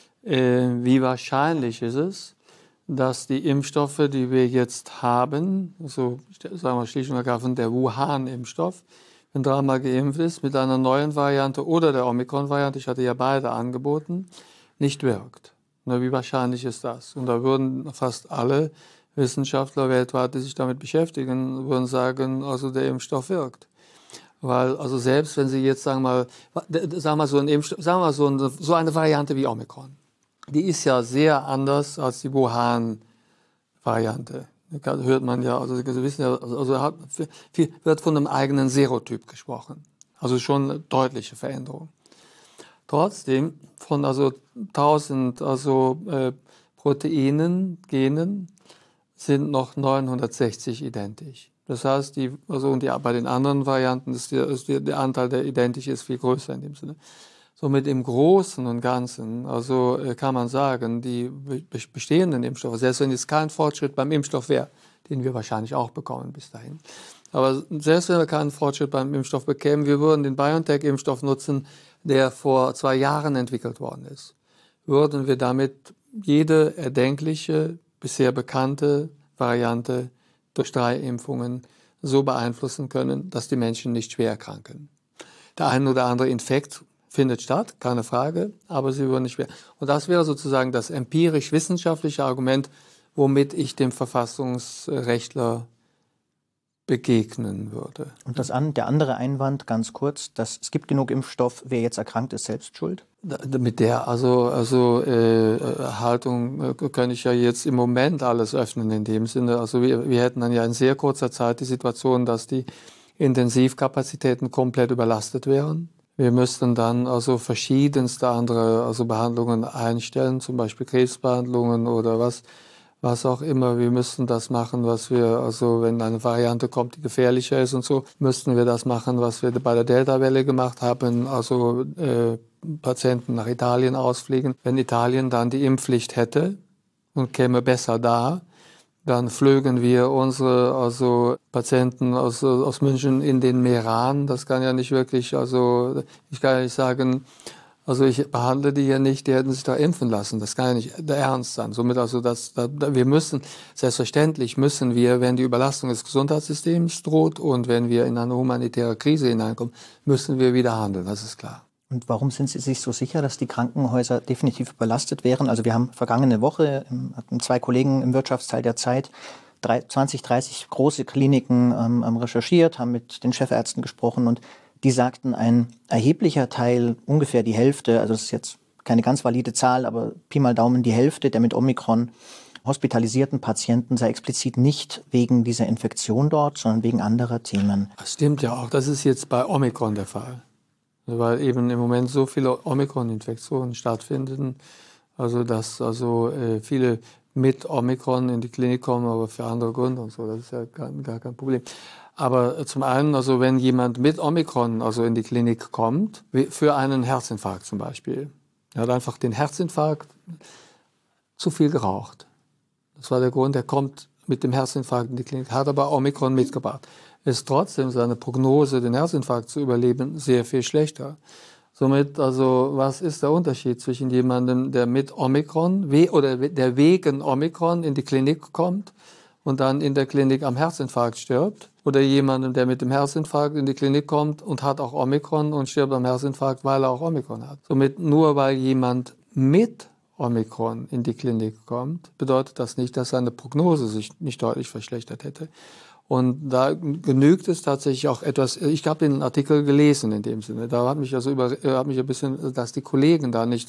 wie wahrscheinlich ist es, dass die Impfstoffe, die wir jetzt haben, sagen wir schlicht und ergreifend der Wuhan-Impfstoff, wenn dreimal geimpft ist, mit einer neuen Variante oder der Omikron-Variante, ich hatte ja beide angeboten, nicht wirkt. Na, wie wahrscheinlich ist das? Und da würden fast alle Wissenschaftler weltweit, die sich damit beschäftigen, würden sagen, der Impfstoff wirkt. Weil, selbst wenn Sie jetzt, so ein Impfstoff, so eine Variante wie Omikron, die ist ja sehr anders als die Wuhan-Variante. Da hört man ja, Sie wissen ja, wird von einem eigenen Serotyp gesprochen. Also schon eine deutliche Veränderung. Trotzdem von 1000 Proteinen, Genen, sind noch 960 identisch. Das heißt, bei den anderen Varianten ist der Anteil, der identisch ist, viel größer in dem Sinne. Somit im Großen und Ganzen, kann man sagen, die bestehenden Impfstoffe, selbst wenn es kein Fortschritt beim Impfstoff wäre, den wir wahrscheinlich auch bekommen bis dahin, aber selbst wenn wir keinen Fortschritt beim Impfstoff bekämen, wir würden den BioNTech-Impfstoff nutzen, der vor 2 Jahren entwickelt worden ist, würden wir damit jede erdenkliche, bisher bekannte Variante durch 3 Impfungen so beeinflussen können, dass die Menschen nicht schwer erkranken. Der ein oder andere Infekt findet statt, keine Frage, aber sie würden nicht schwer. Und das wäre sozusagen das empirisch-wissenschaftliche Argument, womit ich dem Verfassungsrechtler begegnen würde. Und der andere Einwand, ganz kurz, dass es gibt genug Impfstoff, wer jetzt erkrankt ist, selbst schuld? Mit der Haltung kann ich ja jetzt im Moment alles öffnen in dem Sinne. Also wir hätten dann ja in sehr kurzer Zeit die Situation, dass die Intensivkapazitäten komplett überlastet wären. Wir müssten dann verschiedenste andere Behandlungen einstellen, zum Beispiel Krebsbehandlungen oder was auch immer. Wir müssten das machen, was wir, wenn eine Variante kommt, die gefährlicher ist und so, müssten wir das machen, was wir bei der Delta-Welle gemacht haben, Patienten nach Italien ausfliegen. Wenn Italien dann die Impfpflicht hätte und käme besser da, dann flögen wir unsere Patienten aus München in den Meran. Das kann ja nicht wirklich, ich kann ja nicht sagen, ich behandle die ja nicht, die hätten sich da impfen lassen. Das kann ja nicht der Ernst sein. Somit selbstverständlich müssen wir, wenn die Überlastung des Gesundheitssystems droht und wenn wir in eine humanitäre Krise hineinkommen, müssen wir wieder handeln, das ist klar. Und warum sind Sie sich so sicher, dass die Krankenhäuser definitiv überlastet wären? Also wir haben vergangene Woche, hatten 2 Kollegen im Wirtschaftsteil der Zeit 20, 30 große Kliniken recherchiert, haben mit den Chefärzten gesprochen und die sagten, ein erheblicher Teil, ungefähr die Hälfte, also das ist jetzt keine ganz valide Zahl, aber Pi mal Daumen die Hälfte der mit Omikron hospitalisierten Patienten sei explizit nicht wegen dieser Infektion dort, sondern wegen anderer Themen. Das stimmt ja auch, das ist jetzt bei Omikron der Fall. Weil eben im Moment so viele Omikron-Infektionen stattfinden, dass viele mit Omikron in die Klinik kommen, aber für andere Gründe und so, das ist ja gar kein Problem. Aber zum einen, wenn jemand mit Omikron in die Klinik kommt, für einen Herzinfarkt zum Beispiel, er hat einfach den Herzinfarkt zu viel geraucht. Das war der Grund, er kommt mit dem Herzinfarkt in die Klinik, hat aber Omikron mitgebracht. Ist trotzdem seine Prognose, den Herzinfarkt zu überleben, sehr viel schlechter. Somit, was ist der Unterschied zwischen jemandem, der mit Omikron oder der wegen Omikron in die Klinik kommt und dann in der Klinik am Herzinfarkt stirbt, oder jemandem, der mit dem Herzinfarkt in die Klinik kommt und hat auch Omikron und stirbt am Herzinfarkt, weil er auch Omikron hat. Somit, nur weil jemand mit Omikron in die Klinik kommt, bedeutet das nicht, dass seine Prognose sich nicht deutlich verschlechtert hätte. Und da genügt es tatsächlich auch etwas, ich habe den Artikel gelesen in dem Sinne, da hat mich ein bisschen, dass die Kollegen da nicht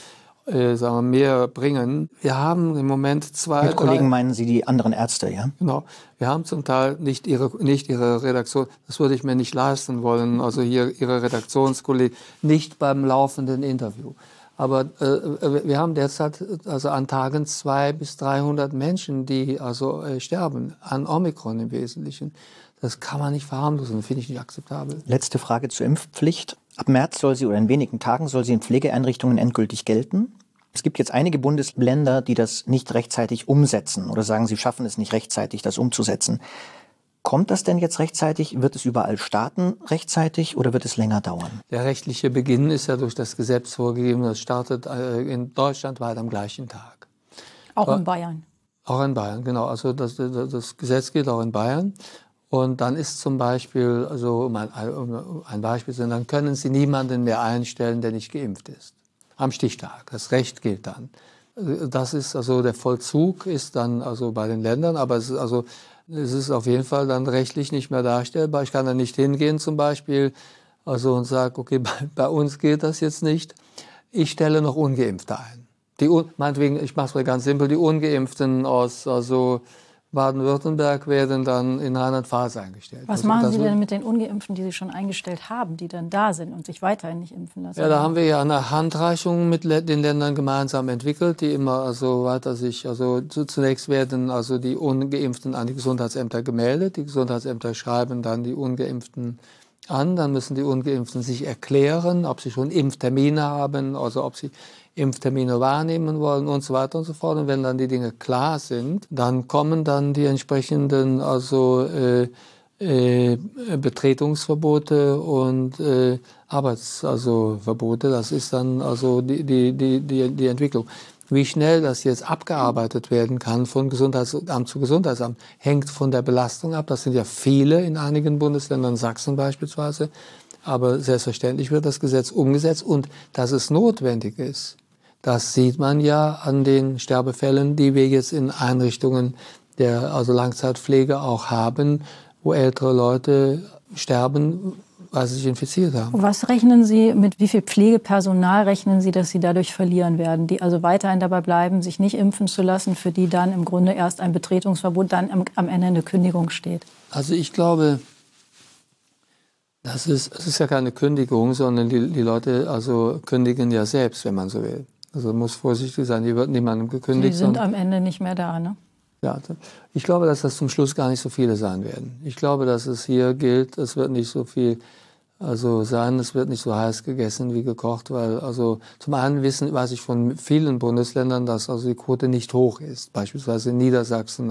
mehr bringen. Wir haben im Moment 2, Mit Kollegen meinen Sie die anderen Ärzte, ja? Genau. Wir haben zum Teil nicht ihre Redaktion, das würde ich mir nicht leisten wollen, hier Ihre Redaktionskollegen, nicht beim laufenden Interview. Aber wir haben derzeit an Tagen 200 bis 300 Menschen, die sterben, an Omikron im Wesentlichen. Das kann man nicht verharmlosen, finde ich nicht akzeptabel. Letzte Frage zur Impfpflicht. Ab März in wenigen Tagen soll sie in Pflegeeinrichtungen endgültig gelten. Es gibt jetzt einige Bundesländer, die das nicht rechtzeitig umsetzen oder sagen, sie schaffen es nicht rechtzeitig, das umzusetzen. Kommt das denn jetzt rechtzeitig? Wird es überall starten rechtzeitig oder wird es länger dauern? Der rechtliche Beginn ist ja durch das Gesetz vorgegeben. Das startet in Deutschland weit am gleichen Tag. Auch in Bayern? Auch in Bayern, genau. Das Gesetz gilt auch in Bayern. Und dann ist zum Beispiel, um ein Beispiel zu nennen, dann können Sie niemanden mehr einstellen, der nicht geimpft ist. Am Stichtag. Das Recht gilt dann. Das ist der Vollzug ist dann bei den Ländern, aber es ist auf jeden Fall dann rechtlich nicht mehr darstellbar. Ich kann da nicht hingehen zum Beispiel und sage, okay, bei uns geht das jetzt nicht. Ich stelle noch Ungeimpfte ein. Meinetwegen, ich mache es mal ganz simpel, die Ungeimpften aus Baden-Württemberg werden dann in Rheinland-Pfalz eingestellt. Was machen Sie denn mit den Ungeimpften, die Sie schon eingestellt haben, die dann da sind und sich weiterhin nicht impfen lassen? Ja, da haben wir ja eine Handreichung mit den Ländern gemeinsam entwickelt, die immer zunächst werden also die Ungeimpften an die Gesundheitsämter gemeldet. Die Gesundheitsämter schreiben dann die Ungeimpften an, dann müssen die Ungeimpften sich erklären, ob sie schon Impftermine haben, also ob sie Impftermine wahrnehmen wollen und so weiter und so fort. Und wenn dann die Dinge klar sind, dann kommen dann die entsprechenden Betretungsverbote und Verbote. Das ist dann also die Entwicklung. Wie schnell das jetzt abgearbeitet werden kann von Gesundheitsamt zu Gesundheitsamt, hängt von der Belastung ab. Das sind ja viele in einigen Bundesländern, Sachsen beispielsweise. Aber selbstverständlich wird das Gesetz umgesetzt. Und dass es notwendig ist, das sieht man ja an den Sterbefällen, die wir jetzt in Einrichtungen der Langzeitpflege auch haben, wo ältere Leute sterben, weil sie sich infiziert haben. Was rechnen Sie, mit wie viel Pflegepersonal rechnen Sie, dass Sie dadurch verlieren werden, die also weiterhin dabei bleiben, sich nicht impfen zu lassen, für die dann im Grunde erst ein Betretungsverbot, dann am Ende eine Kündigung steht? Also ich glaube, es ist ja keine Kündigung, sondern die Leute kündigen ja selbst, wenn man so will. Also man muss vorsichtig sein, die wird niemandem gekündigt. Sie sind am Ende nicht mehr da, ne? Ja, ich glaube, dass das zum Schluss gar nicht so viele sein werden. Ich glaube, dass es hier gilt, es wird nicht so viel sein, es wird nicht so heiß gegessen wie gekocht, weil zum einen weiß ich von vielen Bundesländern, dass die Quote nicht hoch ist. Beispielsweise in Niedersachsen,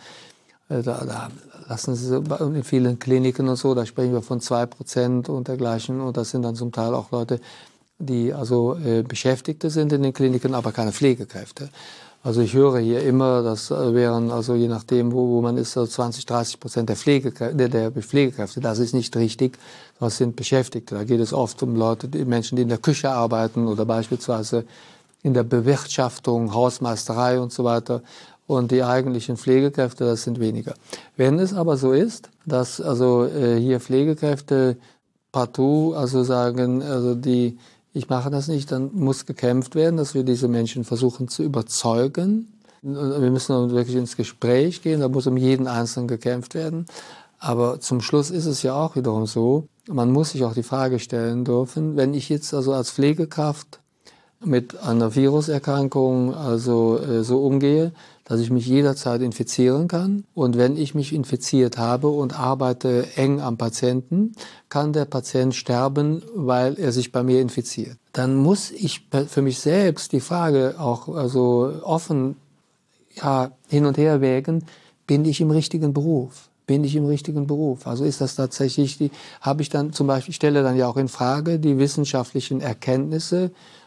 da lassen sie in vielen Kliniken und so, da sprechen wir von 2% und dergleichen. Und das sind dann zum Teil auch Leute, die Beschäftigte sind in den Kliniken, aber keine Pflegekräfte. Also ich höre hier immer, das wären je nachdem, wo man ist, 20-30% der Pflegekräfte. Das ist nicht richtig. Das sind Beschäftigte. Da geht es oft um Menschen, die in der Küche arbeiten oder beispielsweise in der Bewirtschaftung, Hausmeisterei und so weiter. Und die eigentlichen Pflegekräfte, das sind weniger. Wenn es aber so ist, dass hier Pflegekräfte partout sagen, ich mache das nicht, dann muss gekämpft werden, dass wir diese Menschen versuchen zu überzeugen. Wir müssen dann wirklich ins Gespräch gehen, da muss um jeden Einzelnen gekämpft werden. Aber zum Schluss ist es ja auch wiederum so, man muss sich auch die Frage stellen dürfen, wenn ich jetzt als Pflegekraft mit einer Viruserkrankung so umgehe, dass ich mich jederzeit infizieren kann. Und wenn ich mich infiziert habe und arbeite eng am Patienten, kann der Patient sterben, weil er sich bei mir infiziert. Dann muss ich für mich selbst die Frage auch offen hin und her wägen, bin ich im richtigen Beruf? Bin ich im richtigen Beruf? Also ist das tatsächlich, habe ich dann zum Beispiel, ich stelle dann ja auch in Frage die wissenschaftlichen Erkenntnisse,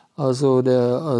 der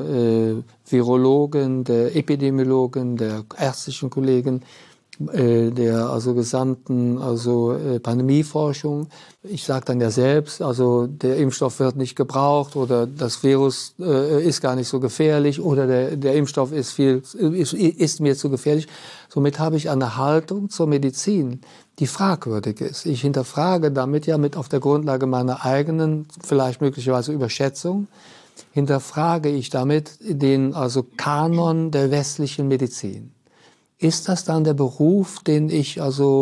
Virologen, der Epidemiologen, der ärztlichen Kollegen, der gesamten Pandemieforschung. Ich sage dann ja selbst, der Impfstoff wird nicht gebraucht oder das Virus ist gar nicht so gefährlich oder der Impfstoff ist mir zu gefährlich. Somit habe ich eine Haltung zur Medizin, die fragwürdig ist. Ich hinterfrage damit auf der Grundlage meiner eigenen, vielleicht möglicherweise Überschätzung, hinterfrage ich damit den Kanon der westlichen Medizin. Ist das dann der Beruf, den ich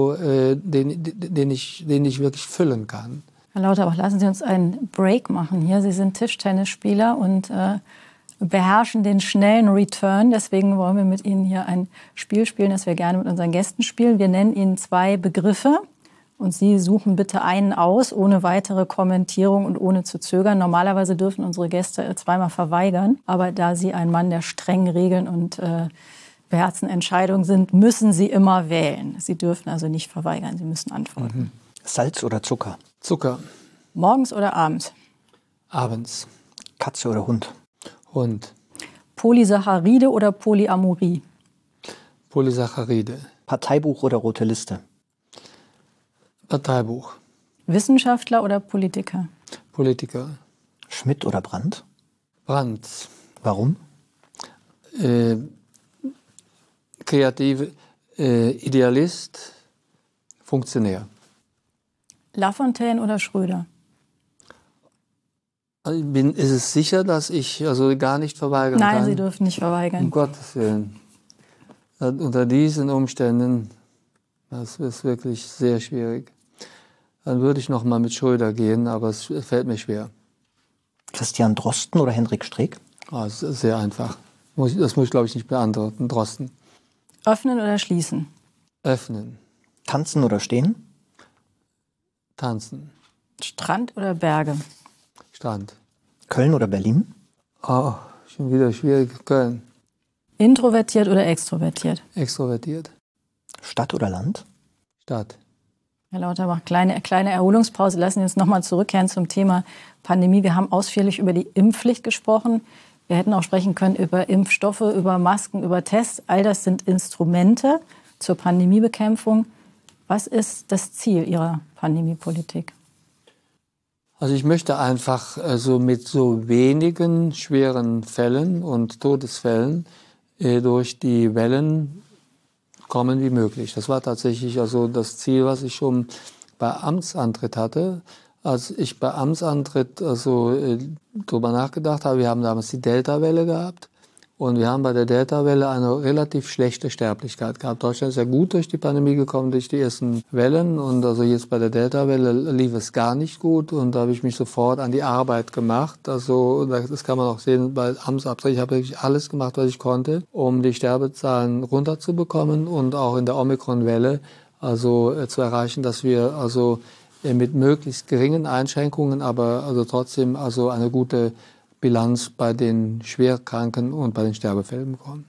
wirklich füllen kann? Herr Lauterbach, lassen Sie uns einen Break machen hier. Sie sind Tischtennisspieler und beherrschen den schnellen Return. Deswegen wollen wir mit Ihnen hier ein Spiel spielen, das wir gerne mit unseren Gästen spielen. Wir nennen Ihnen 2 Begriffe. Und Sie suchen bitte einen aus, ohne weitere Kommentierung und ohne zu zögern. Normalerweise dürfen unsere Gäste 2-mal verweigern. Aber da Sie ein Mann der strengen Regeln und beherzten Entscheidungen sind, müssen Sie immer wählen. Sie dürfen also nicht verweigern, Sie müssen antworten. Salz oder Zucker? Zucker. Morgens oder abends? Abends. Katze oder Hund? Hund. Polysaccharide oder Polyamorie? Polysaccharide. Parteibuch oder rote Liste? Parteibuch. Wissenschaftler oder Politiker? Politiker. Schmidt oder Brandt? Brandt. Warum? Kreative, Idealist, Funktionär. Lafontaine oder Schröder? Ist es sicher, dass ich gar nicht verweigern kann? Nein, Sie dürfen nicht verweigern. Um Gottes Willen. Unter diesen Umständen, das ist wirklich sehr schwierig. Dann würde ich noch mal mit Schröder gehen, aber es fällt mir schwer. Christian Drosten oder Hendrik Streeck? Es ist sehr einfach. Das muss ich, glaube ich, nicht beantworten. Drosten. Öffnen oder schließen? Öffnen. Tanzen oder stehen? Tanzen. Strand oder Berge? Strand. Köln oder Berlin? Oh, schon wieder schwierig. Köln. Introvertiert oder extrovertiert? Extrovertiert. Stadt oder Land? Stadt. Herr Lauterbach, kleine Erholungspause. Lassen Sie uns nochmal zurückkehren zum Thema Pandemie. Wir haben ausführlich über die Impfpflicht gesprochen. Wir hätten auch sprechen können über Impfstoffe, über Masken, über Tests. All das sind Instrumente zur Pandemiebekämpfung. Was ist das Ziel Ihrer Pandemiepolitik? Also ich möchte einfach mit so wenigen schweren Fällen und Todesfällen durch die Wellen kommen wie möglich. Das war tatsächlich also das Ziel, was ich schon bei Amtsantritt hatte. Als ich bei Amtsantritt darüber nachgedacht habe, wir haben damals die Delta-Welle gehabt und wir haben bei der Delta-Welle eine relativ schlechte Sterblichkeit gehabt. Deutschland ist ja gut durch die Pandemie gekommen, durch die ersten Wellen und also jetzt bei der Delta-Welle lief es gar nicht gut und da habe ich mich sofort an die Arbeit gemacht. Also das kann man auch sehen bei Amtsantritt. Ich habe wirklich alles gemacht, was ich konnte, um die Sterbezahlen runterzubekommen und auch in der Omikron-Welle zu erreichen, dass wir mit möglichst geringen Einschränkungen, aber trotzdem eine gute Bilanz bei den Schwerkranken und bei den Sterbefällen bekommen.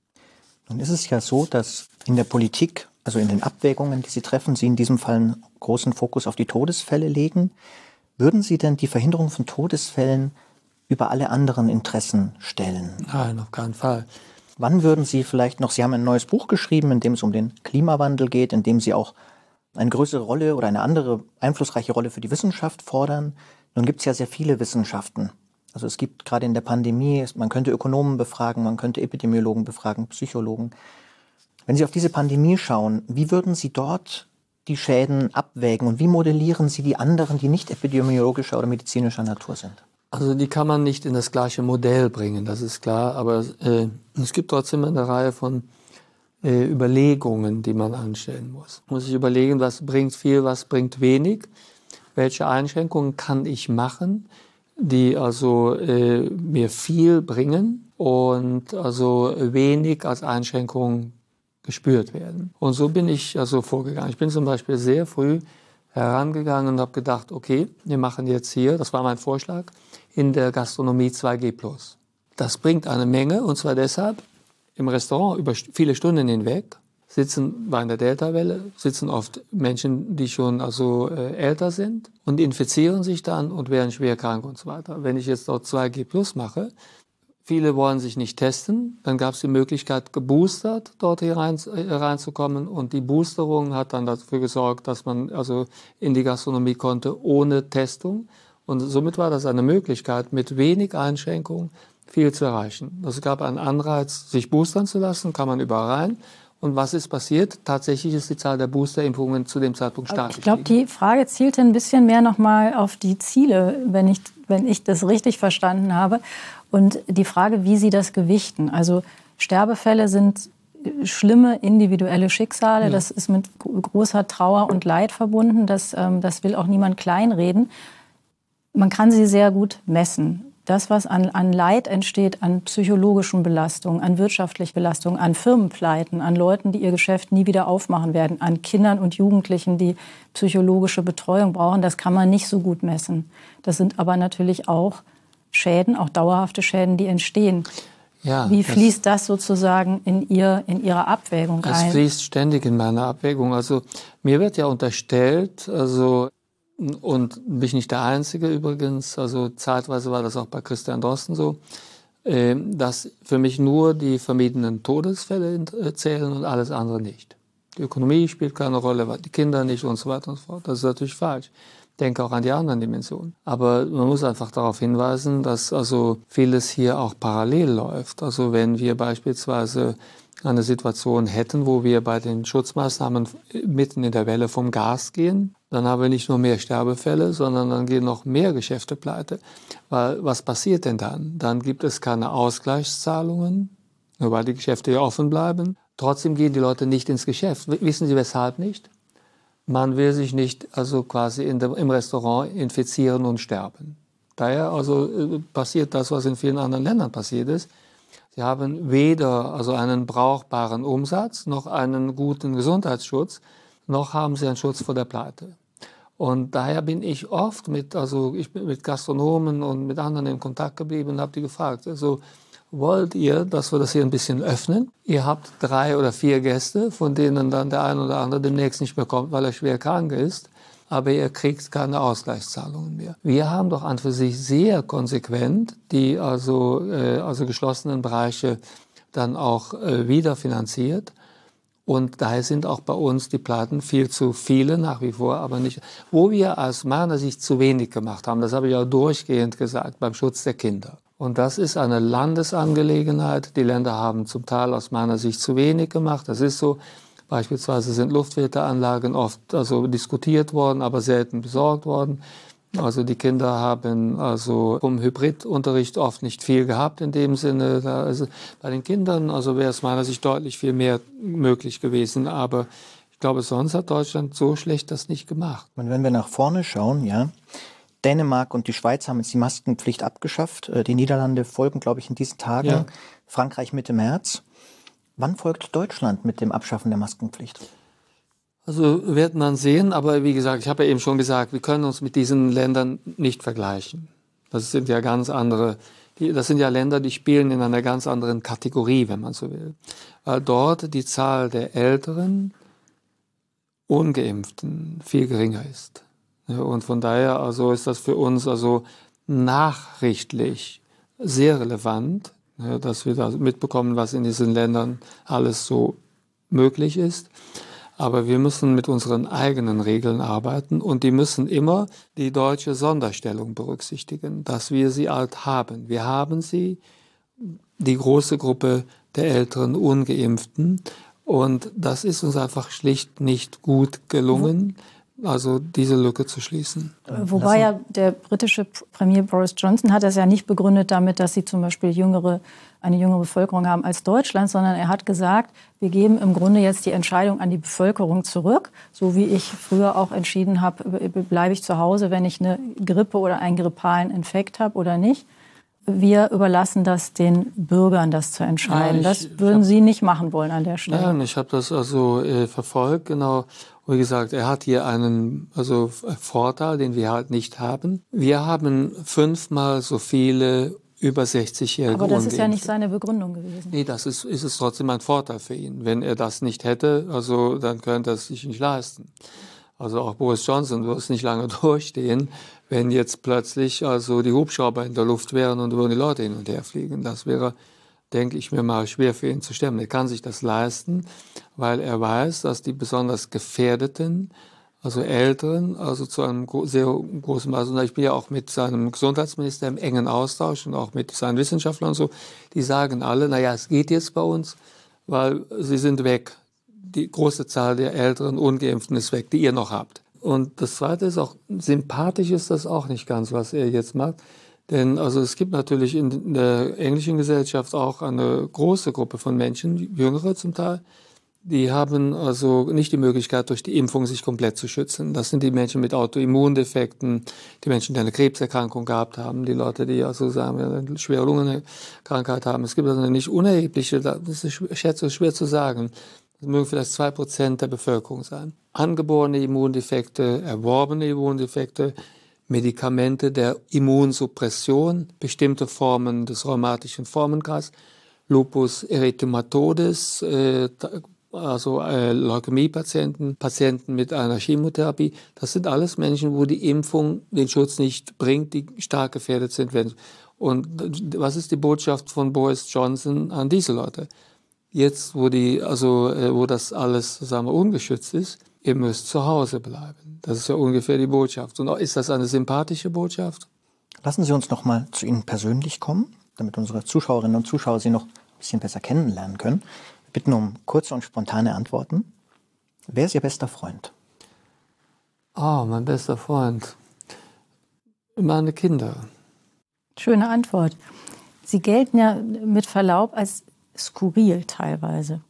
Nun ist es ja so, dass in der Politik, also in den Abwägungen, die Sie treffen, Sie in diesem Fall einen großen Fokus auf die Todesfälle legen. Würden Sie denn die Verhinderung von Todesfällen über alle anderen Interessen stellen? Nein, auf keinen Fall. Wann würden Sie vielleicht noch, Sie haben ein neues Buch geschrieben, in dem es um den Klimawandel geht, in dem Sie auch eine größere Rolle oder eine andere einflussreiche Rolle für die Wissenschaft fordern. Nun gibt es ja sehr viele Wissenschaften. Also es gibt gerade in der Pandemie, man könnte Ökonomen befragen, man könnte Epidemiologen befragen, Psychologen. Wenn Sie auf diese Pandemie schauen, wie würden Sie dort die Schäden abwägen und wie modellieren Sie die anderen, die nicht epidemiologischer oder medizinischer Natur sind? Also die kann man nicht in das gleiche Modell bringen, das ist klar, aber es gibt trotzdem eine Reihe von Überlegungen, die man anstellen muss. Man muss sich überlegen, was bringt viel, was bringt wenig, welche Einschränkungen kann ich machen, die mir viel bringen und wenig als Einschränkung gespürt werden. Und so bin ich vorgegangen. Ich bin zum Beispiel sehr früh herangegangen und habe gedacht, okay, wir machen jetzt hier, das war mein Vorschlag, in der Gastronomie 2G+. Das bringt eine Menge und zwar deshalb, im Restaurant über viele Stunden hinweg sitzen bei der Delta-Welle, sitzen oft Menschen, die schon älter sind und infizieren sich dann und werden schwer krank und so weiter. Wenn ich jetzt dort 2G+ mache, viele wollen sich nicht testen, dann gab es die Möglichkeit, geboostert dort hier reinzukommen und die Boosterung hat dann dafür gesorgt, dass man in die Gastronomie konnte ohne Testung und somit war das eine Möglichkeit, mit wenig Einschränkungen viel zu erreichen. Es gab einen Anreiz, sich boostern zu lassen, kann man überall rein. Und was ist passiert? Tatsächlich ist die Zahl der Boosterimpfungen zu dem Zeitpunkt stark gestiegen. Ich glaube, die Frage zielte ein bisschen mehr nochmal auf die Ziele, wenn ich das richtig verstanden habe. Und die Frage, wie Sie das gewichten. Also Sterbefälle sind schlimme individuelle Schicksale. Ja. Das ist mit großer Trauer und Leid verbunden. Das will auch niemand kleinreden. Man kann sie sehr gut messen. Das, was an Leid entsteht, an psychologischen Belastungen, an wirtschaftlichen Belastungen, an Firmenpleiten, an Leuten, die ihr Geschäft nie wieder aufmachen werden, an Kindern und Jugendlichen, die psychologische Betreuung brauchen, das kann man nicht so gut messen. Das sind aber natürlich auch Schäden, auch dauerhafte Schäden, die entstehen. Ja, wie fließt das sozusagen in Ihre Abwägung ein? Es fließt ständig in meine Abwägung. Also mir wird ja unterstellt, und bin ich nicht der Einzige übrigens, zeitweise war das auch bei Christian Drosten so, dass für mich nur die vermiedenen Todesfälle zählen und alles andere nicht. Die Ökonomie spielt keine Rolle, die Kinder nicht und so weiter und so fort. Das ist natürlich falsch. Ich denke auch an die anderen Dimensionen. Aber man muss einfach darauf hinweisen, dass vieles hier auch parallel läuft. Also wenn wir beispielsweise eine Situation hätten, wo wir bei den Schutzmaßnahmen mitten in der Welle vom Gas gehen, dann haben wir nicht nur mehr Sterbefälle, sondern dann gehen noch mehr Geschäfte pleite. Weil was passiert denn dann? Dann gibt es keine Ausgleichszahlungen, nur weil die Geschäfte ja offen bleiben. Trotzdem gehen die Leute nicht ins Geschäft. Wissen Sie weshalb nicht? Man will sich nicht also quasi im Restaurant infizieren und sterben. Daher also passiert das, was in vielen anderen Ländern passiert ist. Sie haben weder also einen brauchbaren Umsatz, noch einen guten Gesundheitsschutz, noch haben sie einen Schutz vor der Pleite. Und daher bin ich oft mit Gastronomen und mit anderen in Kontakt geblieben und habe die gefragt, also wollt ihr, dass wir das hier ein bisschen öffnen? Ihr habt 3 oder 4 Gäste, von denen dann der eine oder andere demnächst nicht mehr kommt, weil er schwer krank ist. Aber ihr kriegt keine Ausgleichszahlungen mehr. Wir haben doch an für sich sehr konsequent die also geschlossenen Bereiche dann auch wieder finanziert. Und daher sind auch bei uns die Pleiten viel zu viele nach wie vor, aber nicht. Wo wir aus meiner Sicht zu wenig gemacht haben, das habe ich auch durchgehend gesagt, beim Schutz der Kinder. Und das ist eine Landesangelegenheit. Die Länder haben zum Teil aus meiner Sicht zu wenig gemacht. Das ist so. Beispielsweise sind Luftfilteranlagen oft also diskutiert worden, aber selten besorgt worden. Also die Kinder haben also vom Hybridunterricht oft nicht viel gehabt in dem Sinne. Also bei den Kindern also wäre es meiner Sicht deutlich viel mehr möglich gewesen. Aber ich glaube, sonst hat Deutschland so schlecht das nicht gemacht. Und wenn wir nach vorne schauen, ja, Dänemark und die Schweiz haben jetzt die Maskenpflicht abgeschafft. Die Niederlande folgen, glaube ich, in diesen Tagen. Ja. Frankreich Mitte März. Wann folgt Deutschland mit dem Abschaffen der Maskenpflicht? Also wird man sehen, aber wie gesagt, ich habe ja eben schon gesagt, wir können uns mit diesen Ländern nicht vergleichen. Das sind ja ganz andere, das sind ja Länder, die spielen in einer ganz anderen Kategorie, wenn man so will. Weil dort die Zahl der älteren Ungeimpften viel geringer ist. Und von daher also ist das für uns also nachrichtlich sehr relevant, dass wir da mitbekommen, was in diesen Ländern alles so möglich ist. Aber wir müssen mit unseren eigenen Regeln arbeiten und die müssen immer die deutsche Sonderstellung berücksichtigen, dass wir sie halt haben. Wir haben sie, die große Gruppe der älteren Ungeimpften, und das ist uns einfach schlicht nicht gut gelungen, also diese Lücke zu schließen. Wobei ja der britische Premier Boris Johnson hat das ja nicht begründet damit, dass sie zum Beispiel eine jüngere Bevölkerung haben als Deutschland, sondern er hat gesagt, wir geben im Grunde jetzt die Entscheidung an die Bevölkerung zurück, so wie ich früher auch entschieden habe, bleibe ich zu Hause, wenn ich eine Grippe oder einen grippalen Infekt habe oder nicht. Wir überlassen das den Bürgern, das zu entscheiden. Das würden Sie nicht machen wollen an der Stelle. Nein, ich habe das also verfolgt, genau. Wie gesagt, er hat hier einen Vorteil, den wir halt nicht haben. Wir haben 5-mal so viele über 60-Jährige. Aber das ist ja nicht seine Begründung gewesen. Nee, das ist es trotzdem ein Vorteil für ihn. Wenn er das nicht hätte, also dann könnte er es sich nicht leisten. Also auch Boris Johnson wird es nicht lange durchstehen, wenn jetzt plötzlich also die Hubschrauber in der Luft wären und würden die Leute hin und her fliegen. Das wäre, denke ich mir mal, schwer für ihn zu stemmen. Er kann sich das leisten, weil er weiß, dass die besonders Gefährdeten, also Älteren, also zu einem sehr großen Maß, und ich bin ja auch mit seinem Gesundheitsminister im engen Austausch und auch mit seinen Wissenschaftlern und so, die sagen alle, naja, es geht jetzt bei uns, weil sie sind weg. Die große Zahl der älteren Ungeimpften ist weg, die ihr noch habt. Und das Zweite ist auch, sympathisch ist das auch nicht ganz, was er jetzt macht. Denn also es gibt natürlich in der englischen Gesellschaft auch eine große Gruppe von Menschen, Jüngere zum Teil, die haben also nicht die Möglichkeit, durch die Impfung sich komplett zu schützen. Das sind die Menschen mit Autoimmundefekten, die Menschen, die eine Krebserkrankung gehabt haben, die Leute, die also sagen wir, eine schwere Lungenkrankheit haben. Es gibt also eine nicht unerhebliche, das ist schwer zu sagen, das mögen vielleicht 2% der Bevölkerung sein. Angeborene Immundefekte, erworbene Immundefekte, Medikamente der Immunsuppression, bestimmte Formen des rheumatischen Formenkreises, Lupus erythematodes, also Leukämiepatienten, Patienten mit einer Chemotherapie. Das sind alles Menschen, wo die Impfung den Schutz nicht bringt, die stark gefährdet sind. Und was ist die Botschaft von Boris Johnson an diese Leute? Jetzt, wo das alles, sagen wir, ungeschützt ist, ihr müsst zu Hause bleiben. Das ist ja ungefähr die Botschaft. Und ist das eine sympathische Botschaft? Lassen Sie uns noch mal zu Ihnen persönlich kommen, damit unsere Zuschauerinnen und Zuschauer Sie noch ein bisschen besser kennenlernen können. Wir bitten um kurze und spontane Antworten. Wer ist Ihr bester Freund? Oh, mein bester Freund. Meine Kinder. Schöne Antwort. Sie gelten ja mit Verlaub als skurril teilweise.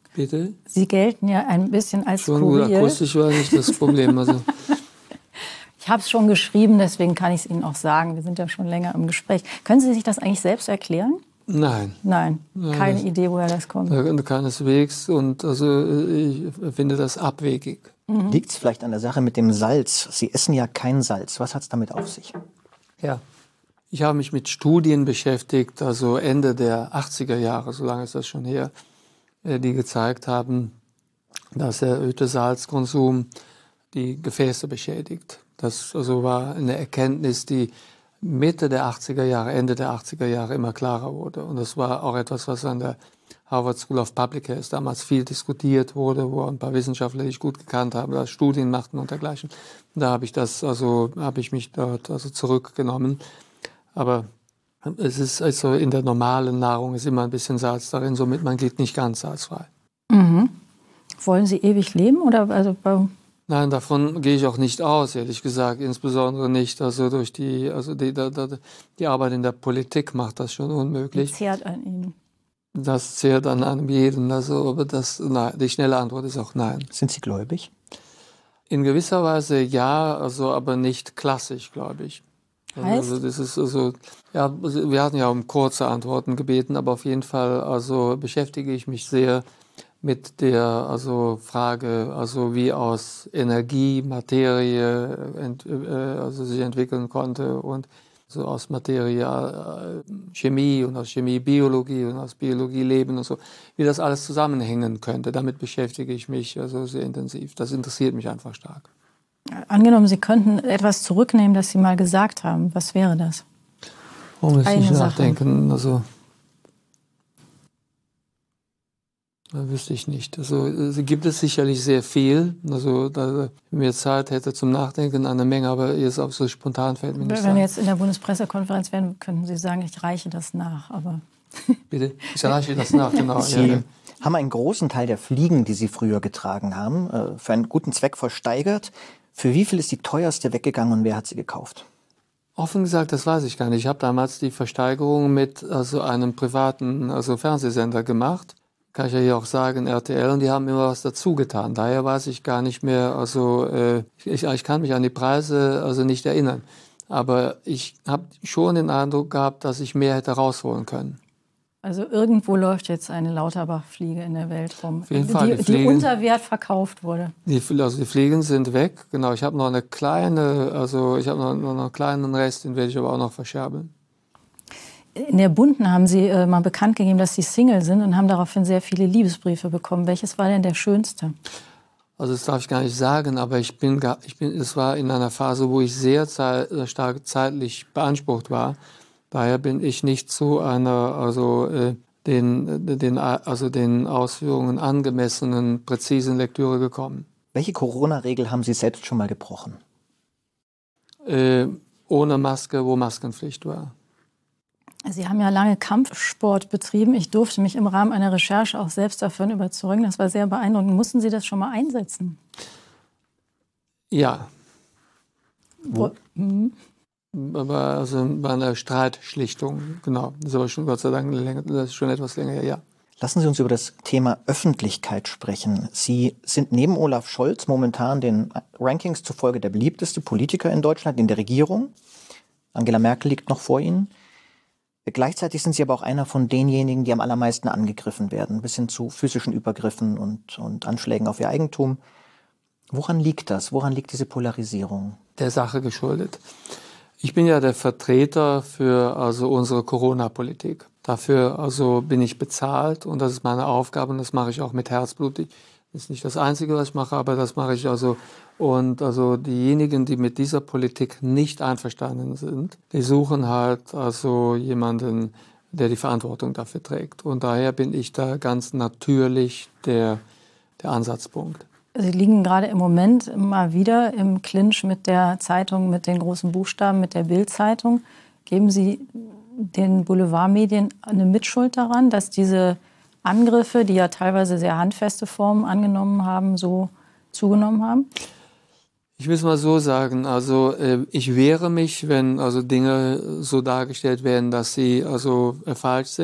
Bitte? Sie gelten ja ein bisschen als schon skurril. Gut, akustisch war nicht das Problem. Also. Ich habe es schon geschrieben, deswegen kann ich es Ihnen auch sagen. Wir sind ja schon länger im Gespräch. Können Sie sich das eigentlich selbst erklären? Nein. Nein, keine Idee, woher das kommt. Keineswegs. Und also ich finde das abwegig. Liegt es vielleicht an der Sache mit dem Salz? Sie essen ja kein Salz. Was hat es damit auf sich? Ja. Ich habe mich mit Studien beschäftigt, also Ende der 80er Jahre, so lange ist das schon her, die gezeigt haben, dass der erhöhte Salzkonsum die Gefäße beschädigt. Das also war eine Erkenntnis, die Mitte der 80er Jahre, Ende der 80er Jahre immer klarer wurde. Und das war auch etwas, was an der Harvard School of Public Health damals viel diskutiert wurde, wo ein paar Wissenschaftler, die ich gut gekannt habe, da Studien machten und dergleichen. Da habe ich mich dort also zurückgenommen. Aber es ist also in der normalen Nahrung ist immer ein bisschen Salz darin, somit man geht nicht ganz salzfrei. Mhm. Wollen Sie ewig leben oder also Nein, davon gehe ich auch nicht aus, ehrlich gesagt. Insbesondere nicht, also durch die Arbeit in der Politik macht das schon unmöglich. zehrt an Ihnen? Das zehrt an einem jeden. Also, aber nein, die schnelle Antwort ist auch nein. Sind Sie gläubig? In gewisser Weise ja, also aber nicht klassisch, glaube ich. Heißt? Also das ist also, ja, wir hatten ja um kurze Antworten gebeten, aber auf jeden Fall also beschäftige ich mich sehr mit der also Frage, also wie aus Energie Materie also sich entwickeln konnte und so aus Materie Chemie und aus Chemie Biologie und aus Biologie Leben und so, wie das alles zusammenhängen könnte. Damit beschäftige ich mich also sehr intensiv. Das interessiert mich einfach stark. Angenommen, Sie könnten etwas zurücknehmen, das Sie mal gesagt haben. Was wäre das? Muss ich Sache. nachdenken. Also da wüsste ich nicht. Also gibt es sicherlich sehr viel. Also da mir Zeit hätte zum Nachdenken eine Menge, aber jetzt auch so spontan fällt mir nicht Wenn ein. wir jetzt in der Bundespressekonferenz wären, könnten Sie sagen, ich reiche das nach. Aber Bitte? Ich reiche das nach, genau. Sie haben einen großen Teil der Fliegen, die Sie früher getragen haben, für einen guten Zweck versteigert. Für wie viel ist die teuerste weggegangen und wer hat sie gekauft? Offen gesagt, das weiß ich gar nicht. Ich habe damals die Versteigerung mit also einem privaten Fernsehsender gemacht. Kann ich ja hier auch sagen, RTL, und die haben immer was dazu getan. Daher weiß ich gar nicht mehr, ich kann mich an die Preise nicht erinnern. Aber ich habe schon den Eindruck gehabt, dass ich mehr hätte rausholen können. also irgendwo läuft jetzt eine Lauterbach-Fliege in der Welt rum, Auf jeden Fall, die unter Wert verkauft wurde. Die Fliegen sind weg. Genau, ich habe noch eine kleine, ich habe noch einen kleinen Rest, den werde ich aber auch noch verscherbeln. In der Bunten haben Sie mal bekannt gegeben, dass Sie Single sind und haben daraufhin sehr viele Liebesbriefe bekommen. Welches war denn der schönste? Also das darf ich gar nicht sagen, aber es war in einer Phase, wo ich sehr stark zeitlich beansprucht war. Daher bin ich nicht zu einer den Ausführungen angemessenen, präzisen Lektüre gekommen. Welche Corona-Regel haben Sie selbst schon mal gebrochen? Ohne Maske, wo Maskenpflicht war. Sie haben ja lange Kampfsport betrieben. Ich durfte mich im Rahmen einer Recherche auch selbst davon überzeugen. Das war sehr beeindruckend. Mussten Sie das schon mal einsetzen? Ja. Wo? Aber bei einer Streitschlichtung, genau. Das ist aber schon Gott sei Dank das ist schon etwas länger her, ja. Lassen Sie uns über das Thema Öffentlichkeit sprechen. Sie sind neben Olaf Scholz momentan den Rankings zufolge der beliebteste Politiker in Deutschland, in der Regierung. Angela Merkel liegt noch vor Ihnen. Gleichzeitig sind Sie aber auch einer von denjenigen, die am allermeisten angegriffen werden, bis hin zu physischen Übergriffen und Anschlägen auf ihr Eigentum. Woran liegt das? Woran liegt diese Polarisierung? Der Sache geschuldet. Ich bin ja der Vertreter für unsere Corona-Politik. Dafür bin ich bezahlt und das ist meine Aufgabe und das mache ich auch mit Herzblut. Das ist nicht das Einzige, was ich mache, aber das mache ich Und diejenigen, die mit dieser Politik nicht einverstanden sind, die suchen halt jemanden, der die Verantwortung dafür trägt. Und daher bin ich da ganz natürlich der Ansatzpunkt. Sie liegen gerade im Moment mal wieder im Clinch mit der Zeitung mit den großen Buchstaben, mit der Bild-Zeitung. Geben Sie den Boulevardmedien eine Mitschuld daran, dass diese Angriffe, die ja teilweise sehr handfeste Formen angenommen haben, so zugenommen haben? Ich will es mal so sagen, ich wehre mich, wenn Dinge so dargestellt werden, dass sie falsch sind.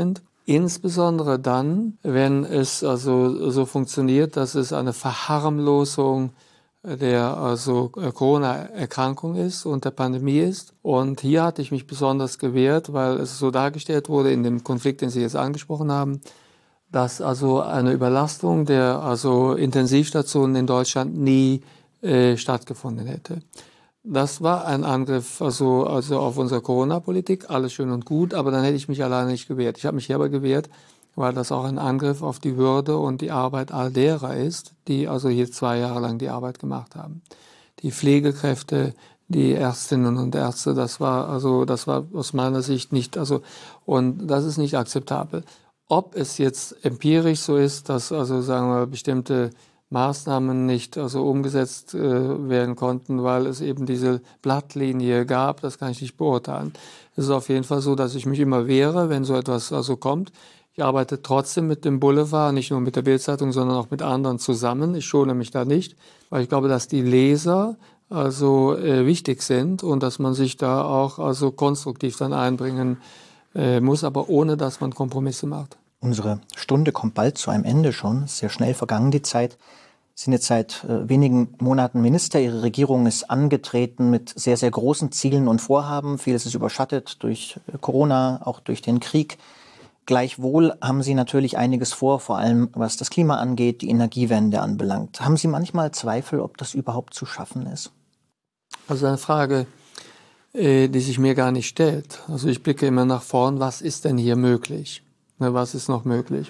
insbesondere dann, wenn es also so funktioniert, dass es eine Verharmlosung der also Corona-Erkrankung ist und der Pandemie ist. Und hier hatte ich mich besonders gewehrt, weil es so dargestellt wurde in dem Konflikt, den Sie jetzt angesprochen haben, dass also eine Überlastung der also Intensivstationen in Deutschland nie stattgefunden hätte. Das war ein Angriff also auf unsere Corona-Politik, alles schön und gut, aber dann hätte ich mich alleine nicht gewehrt. Ich habe mich hier aber gewehrt, weil das auch ein Angriff auf die Würde und die Arbeit all derer ist, die also hier 2 Jahre lang die Arbeit gemacht haben. Die Pflegekräfte, die Ärztinnen und Ärzte, das war aus meiner Sicht nicht, und das ist nicht akzeptabel. Ob es jetzt empirisch so ist, dass also sagen wir bestimmte Maßnahmen nicht also umgesetzt werden konnten, weil es eben diese Blattlinie gab, das kann ich nicht beurteilen. Es ist auf jeden Fall so, dass ich mich immer wehre, wenn so etwas also kommt. Ich arbeite trotzdem mit dem Boulevard, nicht nur mit der Bild-Zeitung, sondern auch mit anderen zusammen. Ich schone mich da nicht, weil ich glaube, dass die Leser also wichtig sind und dass man sich da auch also konstruktiv dann einbringen muss, aber ohne, dass man Kompromisse macht. Unsere Stunde kommt bald zu einem Ende schon, sehr schnell vergangen die Zeit. Sie sind jetzt seit wenigen Monaten Minister. Ihre Regierung ist angetreten mit sehr, sehr großen Zielen und Vorhaben. Vieles ist überschattet durch Corona, auch durch den Krieg. Gleichwohl haben Sie natürlich einiges vor allem was das Klima angeht, die Energiewende anbelangt. Haben Sie manchmal Zweifel, ob das überhaupt zu schaffen ist? Also eine Frage, die sich mir gar nicht stellt. Also ich blicke immer nach vorn, was ist denn hier möglich? Was ist noch möglich?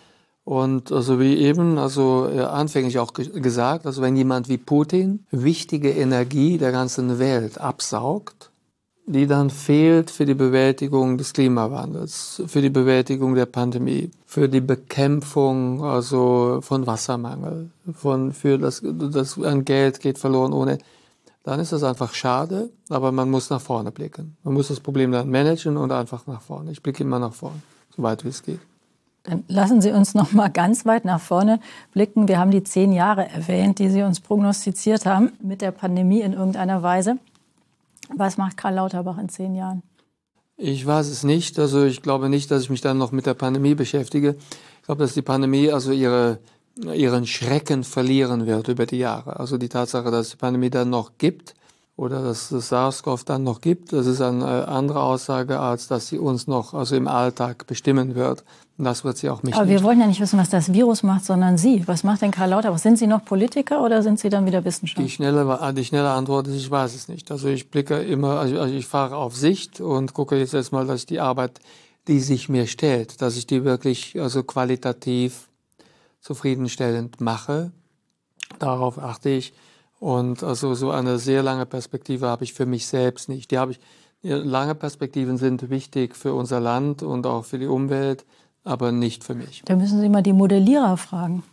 Und also wie eben anfänglich auch gesagt, also wenn jemand wie Putin wichtige Energie der ganzen Welt absaugt, die dann fehlt für die Bewältigung des Klimawandels, für die Bewältigung der Pandemie, für die Bekämpfung also von Wassermangel, für das an Geld geht verloren ohne, dann ist das einfach schade, aber man muss nach vorne blicken. Man muss das Problem dann managen und einfach nach vorne. Ich blicke immer nach vorne, so weit wie es geht. Dann lassen Sie uns noch mal ganz weit nach vorne blicken. Wir haben die 10 Jahre erwähnt, die Sie uns prognostiziert haben mit der Pandemie in irgendeiner Weise. Was macht Karl Lauterbach in 10 Jahren? Ich weiß es nicht. Also ich glaube nicht, dass ich mich dann noch mit der Pandemie beschäftige. Ich glaube, dass die Pandemie also ihren Schrecken verlieren wird über die Jahre. Also die Tatsache, dass es die Pandemie dann noch gibt oder dass es SARS-CoV dann noch gibt, das ist eine andere Aussage, als dass sie uns noch also im Alltag bestimmen wird. Und das wird sie auch nicht. Aber wir wollen ja nicht wissen, was das Virus macht, sondern Sie. Was macht denn Karl Lauterbach? Sind Sie noch Politiker oder sind Sie dann wieder Wissenschaftler? Die schnelle Antwort ist, ich weiß es nicht. Also ich blicke immer, also ich fahre auf Sicht und gucke jetzt erstmal, dass ich die Arbeit, die sich mir stellt, dass ich die wirklich also qualitativ zufriedenstellend mache. Darauf achte ich. Und also so eine sehr lange Perspektive habe ich für mich selbst nicht. Lange Perspektiven sind wichtig für unser Land und auch für die Umwelt, aber nicht für mich. Da müssen Sie mal die Modellierer fragen,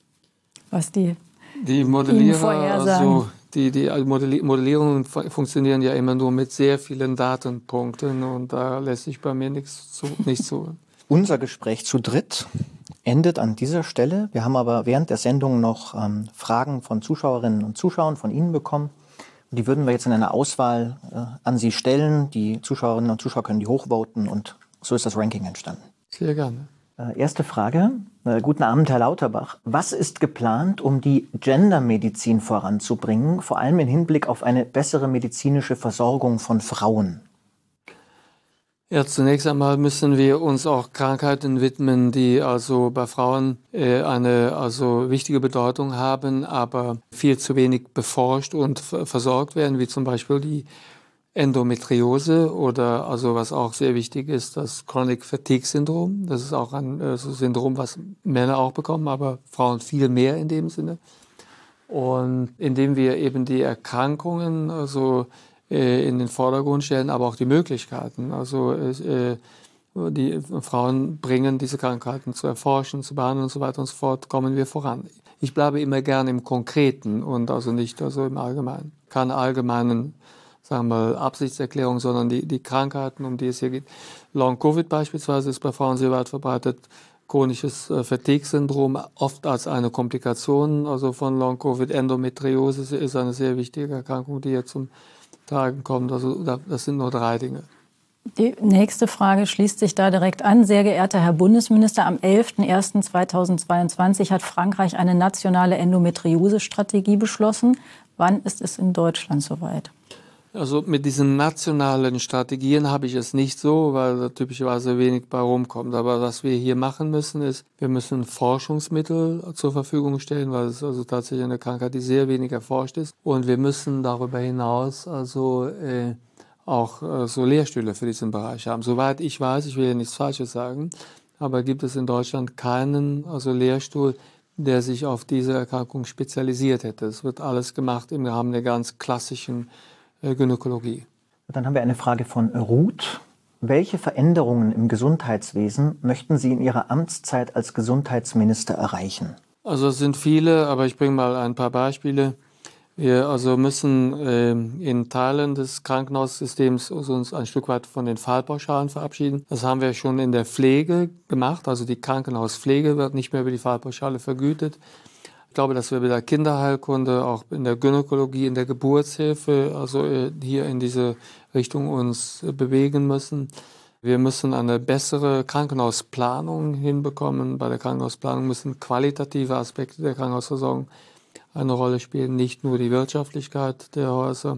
was die Modellierer, vorhersagen. also die Modellierungen funktionieren ja immer nur mit sehr vielen Datenpunkten und da lässt sich bei mir nichts zu. Unser Gespräch zu dritt endet an dieser Stelle. Wir haben aber während der Sendung noch Fragen von Zuschauerinnen und Zuschauern von Ihnen bekommen. Und die würden wir jetzt in einer Auswahl an Sie stellen. Die Zuschauerinnen und Zuschauer können die hochvoten und so ist das Ranking entstanden. Sehr gerne. Erste Frage. Guten Abend, Herr Lauterbach. Was ist geplant, um die Gendermedizin voranzubringen, vor allem im Hinblick auf eine bessere medizinische Versorgung von Frauen? Ja, zunächst einmal müssen wir uns auch Krankheiten widmen, die also bei Frauen eine also wichtige Bedeutung haben, aber viel zu wenig beforscht und versorgt werden, wie zum Beispiel die Endometriose oder also was auch sehr wichtig ist, das Chronic Fatigue Syndrom. Das ist auch ein Syndrom, was Männer auch bekommen, aber Frauen viel mehr in dem Sinne. Und indem wir eben die Erkrankungen also in den Vordergrund stellen, aber auch die Möglichkeiten. Also die Frauen bringen diese Krankheiten zu erforschen, zu behandeln und so weiter und so fort, kommen wir voran. Ich bleibe immer gern im Konkreten und also nicht also im Allgemeinen. Keine allgemeinen, sagen wir mal, Absichtserklärungen, sondern die Krankheiten, um die es hier geht. Long-Covid beispielsweise ist bei Frauen sehr weit verbreitet. Chronisches Fatigue-Syndrom, oft als eine Komplikation also von Long-Covid. Endometriose ist eine sehr wichtige Erkrankung, die hier zum Tragen kommt. Also das sind nur 3 Dinge. Die nächste Frage schließt sich da direkt an. Sehr geehrter Herr Bundesminister, am 11.01.2022 hat Frankreich eine nationale Endometriose-Strategie beschlossen. Wann ist es in Deutschland soweit? Also mit diesen nationalen Strategien habe ich es nicht so, weil da typischerweise wenig bei rumkommt. Aber was wir hier machen müssen, ist, wir müssen Forschungsmittel zur Verfügung stellen, weil es also tatsächlich eine Krankheit, die sehr wenig erforscht ist. Und wir müssen darüber hinaus auch so Lehrstühle für diesen Bereich haben. Soweit ich weiß, ich will ja nichts Falsches sagen, aber gibt es in Deutschland keinen Lehrstuhl, der sich auf diese Erkrankung spezialisiert hätte. Es wird alles gemacht im Rahmen der ganz klassischen Gynäkologie. Dann haben wir eine Frage von Ruth. Welche Veränderungen im Gesundheitswesen möchten Sie in Ihrer Amtszeit als Gesundheitsminister erreichen? Also es sind viele, aber ich bringe mal ein paar Beispiele. Wir müssen in Teilen des Krankenhaussystems uns ein Stück weit von den Fallpauschalen verabschieden. Das haben wir schon in der Pflege gemacht. Also die Krankenhauspflege wird nicht mehr über die Fallpauschale vergütet. Ich glaube, dass wir bei der Kinderheilkunde, auch in der Gynäkologie, in der Geburtshilfe, hier in diese Richtung uns bewegen müssen. Wir müssen eine bessere Krankenhausplanung hinbekommen. Bei der Krankenhausplanung müssen qualitative Aspekte der Krankenhausversorgung eine Rolle spielen, nicht nur die Wirtschaftlichkeit der Häuser.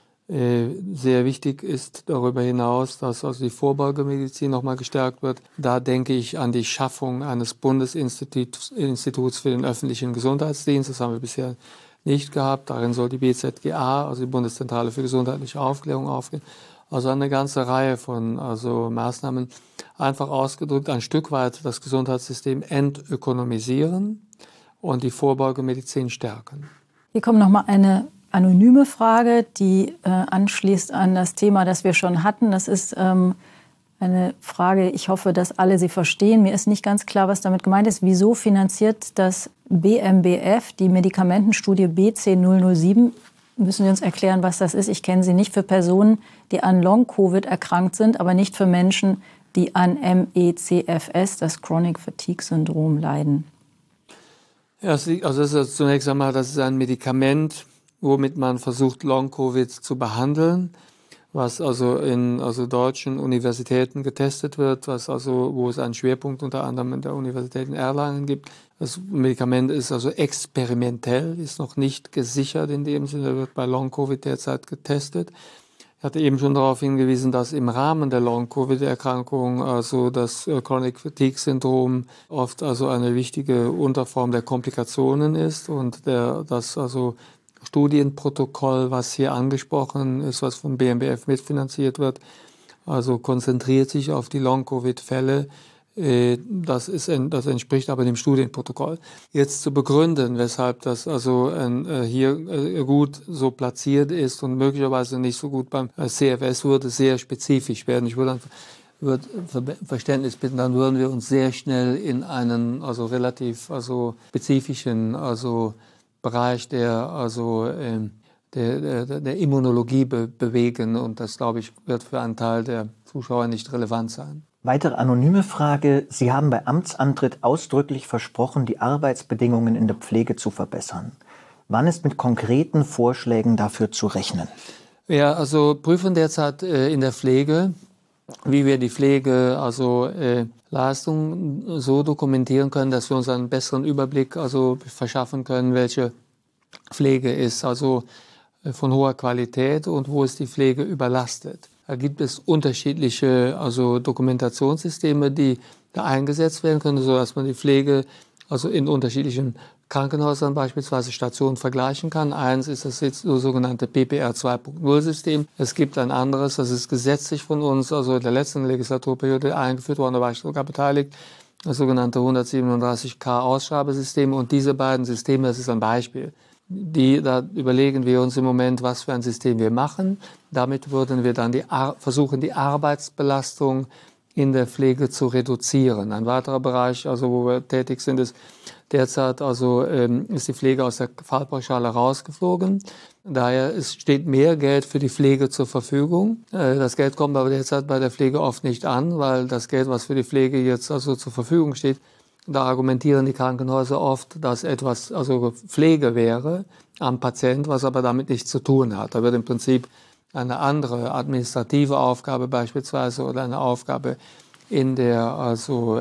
Sehr wichtig ist darüber hinaus, dass die Vorbeugemedizin nochmal gestärkt wird. Da denke ich an die Schaffung eines Bundesinstituts für den öffentlichen Gesundheitsdienst. Das haben wir bisher nicht gehabt. Darin soll die BZGA, also die Bundeszentrale für gesundheitliche Aufklärung, aufgehen. Also eine ganze Reihe von Maßnahmen. Einfach ausgedrückt, ein Stück weit das Gesundheitssystem entökonomisieren und die Vorbeugemedizin stärken. Hier kommt nochmal eine anonyme Frage, die anschließt an das Thema, das wir schon hatten. Das ist eine Frage, ich hoffe, dass alle sie verstehen. Mir ist nicht ganz klar, was damit gemeint ist. Wieso finanziert das BMBF die Medikamentenstudie BC007? Müssen Sie uns erklären, was das ist? Ich kenne sie nicht, für Personen, die an Long-Covid erkrankt sind, aber nicht für Menschen, die an MECFS, das Chronic Fatigue Syndrom, leiden. Ja, das ist zunächst einmal, das ist ein Medikament, womit man versucht, Long-Covid zu behandeln, was in deutschen Universitäten getestet wird, wo es einen Schwerpunkt unter anderem in der Universität in Erlangen gibt. Das Medikament ist experimentell, ist noch nicht gesichert in dem Sinne, wird bei Long-Covid derzeit getestet. Ich hatte eben schon darauf hingewiesen, dass im Rahmen der Long-Covid-Erkrankung das Chronic Fatigue Syndrom oft eine wichtige Unterform der Komplikationen ist und das Studienprotokoll, was hier angesprochen ist, was vom BMBF mitfinanziert wird, konzentriert sich auf die Long-Covid-Fälle. Das entspricht aber dem Studienprotokoll. Jetzt zu begründen, weshalb das hier gut so platziert ist und möglicherweise nicht so gut beim CFS, würde sehr spezifisch werden. Ich würde Verständnis bitten, dann würden wir uns sehr schnell in einen relativ spezifischen Bereich der Immunologie bewegen, und das, glaube ich, wird für einen Teil der Zuschauer nicht relevant sein. Weitere anonyme Frage. Sie haben bei Amtsantritt ausdrücklich versprochen, die Arbeitsbedingungen in der Pflege zu verbessern. Wann ist mit konkreten Vorschlägen dafür zu rechnen? Ja, prüfen derzeit in der Pflege, wie wir die Pflegeleistung so dokumentieren können, dass wir uns einen besseren Überblick verschaffen können, welche Pflege ist von hoher Qualität und wo ist die Pflege überlastet. Da gibt es unterschiedliche Dokumentationssysteme, die da eingesetzt werden können, sodass man die Pflege in unterschiedlichen Krankenhäusern, beispielsweise Stationen, vergleichen kann. Eins ist das jetzt sogenannte PPR 2.0-System. Es gibt ein anderes, das ist gesetzlich von uns, in der letzten Legislaturperiode eingeführt worden, da war ich sogar beteiligt, das sogenannte 137K Ausschreibesystem. Und diese beiden Systeme, das ist ein Beispiel. Da überlegen wir uns im Moment, was für ein System wir machen. Damit würden wir dann versuchen, die Arbeitsbelastung in der Pflege zu reduzieren. Ein weiterer Bereich, wo wir tätig sind, ist derzeit ist die Pflege aus der Fallpauschale rausgeflogen. Daher steht mehr Geld für die Pflege zur Verfügung. Das Geld kommt aber derzeit bei der Pflege oft nicht an, weil das Geld, was für die Pflege jetzt zur Verfügung steht, da argumentieren die Krankenhäuser oft, dass etwas Pflege wäre am Patient, was aber damit nichts zu tun hat. Da wird im Prinzip eine andere administrative Aufgabe beispielsweise oder eine Aufgabe in der,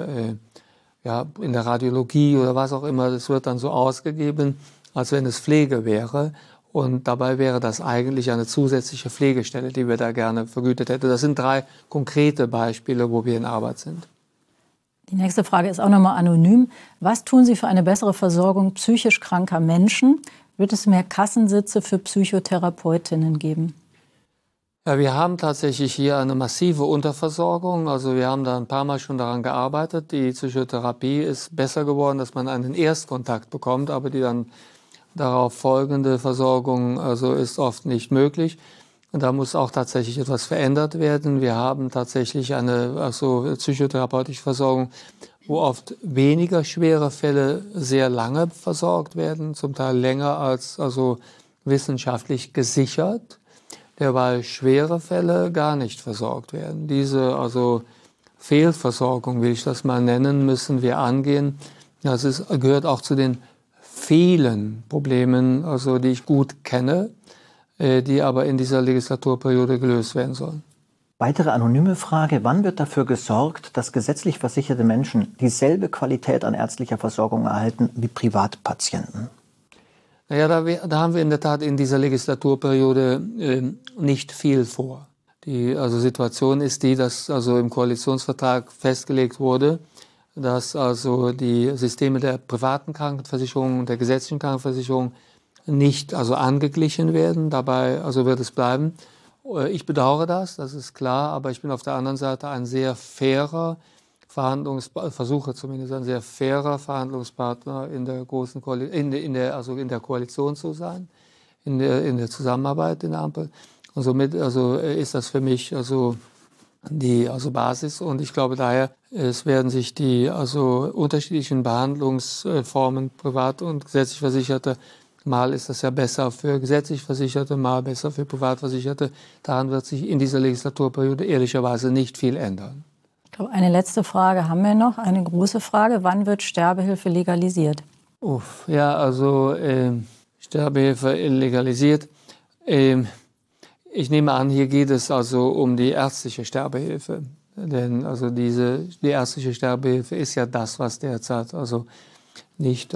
in der Radiologie oder was auch immer, das wird dann so ausgegeben, als wenn es Pflege wäre. Und dabei wäre das eigentlich eine zusätzliche Pflegestelle, die wir da gerne vergütet hätten. Das sind 3 konkrete Beispiele, wo wir in Arbeit sind. Die nächste Frage ist auch nochmal anonym. Was tun Sie für eine bessere Versorgung psychisch kranker Menschen? Wird es mehr Kassensitze für Psychotherapeutinnen geben? Ja, wir haben tatsächlich hier eine massive Unterversorgung. Also wir haben da ein paar Mal schon daran gearbeitet. Die Psychotherapie ist besser geworden, dass man einen Erstkontakt bekommt, aber die dann darauf folgende Versorgung ist oft nicht möglich. Und da muss auch tatsächlich etwas verändert werden. Wir haben tatsächlich eine psychotherapeutische Versorgung, wo oft weniger schwere Fälle sehr lange versorgt werden, zum Teil länger als wissenschaftlich gesichert, derweil schwere Fälle gar nicht versorgt werden. Diese Fehlversorgung, will ich das mal nennen, müssen wir angehen. Das gehört auch zu den vielen Problemen, die ich gut kenne, die aber in dieser Legislaturperiode gelöst werden sollen. Weitere anonyme Frage: Wann wird dafür gesorgt, dass gesetzlich versicherte Menschen dieselbe Qualität an ärztlicher Versorgung erhalten wie Privatpatienten? Naja, da haben wir in der Tat in dieser Legislaturperiode nicht viel vor. Die Situation ist die, dass im Koalitionsvertrag festgelegt wurde, dass die Systeme der privaten Krankenversicherung und der gesetzlichen Krankenversicherung nicht angeglichen werden. Dabei wird es bleiben. Ich bedauere das ist klar, aber ich bin auf der anderen Seite ein sehr fairer versuche zumindest ein sehr fairer Verhandlungspartner in der großen in der Koalition zu sein, in der Zusammenarbeit in der Ampel. Und somit ist das für mich die Basis, und ich glaube daher, es werden sich die unterschiedlichen Behandlungsformen privat und gesetzlich Versicherte, mal ist das ja besser für gesetzlich Versicherte, mal besser für Privatversicherte, daran wird sich in dieser Legislaturperiode ehrlicherweise nicht viel ändern. Ich glaube, eine letzte Frage haben wir noch, eine große Frage: Wann wird Sterbehilfe legalisiert? Sterbehilfe legalisiert. Ich nehme an, hier geht es um die ärztliche Sterbehilfe. Denn die ärztliche Sterbehilfe ist ja das, was derzeit nicht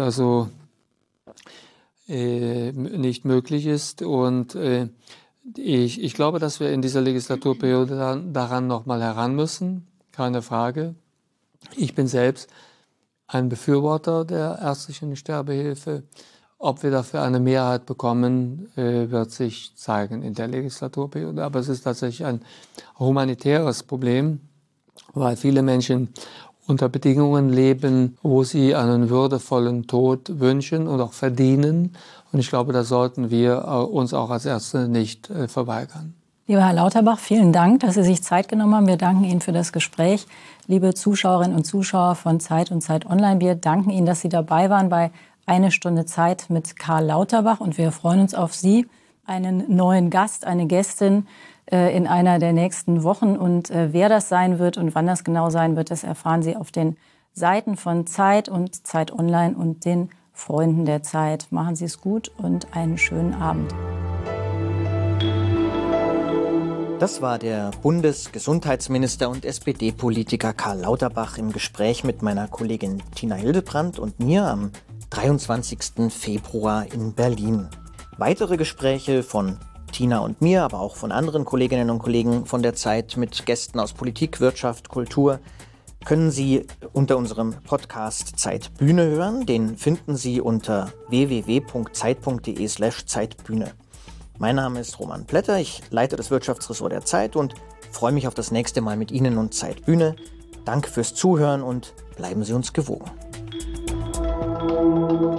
möglich ist. Und ich glaube, dass wir in dieser Legislaturperiode daran nochmal heran müssen. Keine Frage. Ich bin selbst ein Befürworter der ärztlichen Sterbehilfe. Ob wir dafür eine Mehrheit bekommen, wird sich zeigen in der Legislaturperiode. Aber es ist tatsächlich ein humanitäres Problem, weil viele Menschen unter Bedingungen leben, wo sie einen würdevollen Tod wünschen und auch verdienen. Und ich glaube, da sollten wir uns auch als Ärzte nicht verweigern. Lieber Herr Lauterbach, vielen Dank, dass Sie sich Zeit genommen haben. Wir danken Ihnen für das Gespräch. Liebe Zuschauerinnen und Zuschauer von Zeit und Zeit Online, wir danken Ihnen, dass Sie dabei waren bei Eine Stunde Zeit mit Karl Lauterbach. Und wir freuen uns auf Sie, einen neuen Gast, eine Gästin in einer der nächsten Wochen. Und wer das sein wird und wann das genau sein wird, das erfahren Sie auf den Seiten von Zeit und Zeit Online und den Freunden der Zeit. Machen Sie es gut und einen schönen Abend. Das war der Bundesgesundheitsminister und SPD-Politiker Karl Lauterbach im Gespräch mit meiner Kollegin Tina Hildebrandt und mir am 23. Februar in Berlin. Weitere Gespräche von Tina und mir, aber auch von anderen Kolleginnen und Kollegen von der Zeit mit Gästen aus Politik, Wirtschaft, Kultur können Sie unter unserem Podcast Zeitbühne hören. Den finden Sie unter www.zeit.de/Zeitbühne. Mein Name ist Roman Plätter, ich leite das Wirtschaftsressort der Zeit und freue mich auf das nächste Mal mit Ihnen und Zeitbühne. Danke fürs Zuhören und bleiben Sie uns gewogen.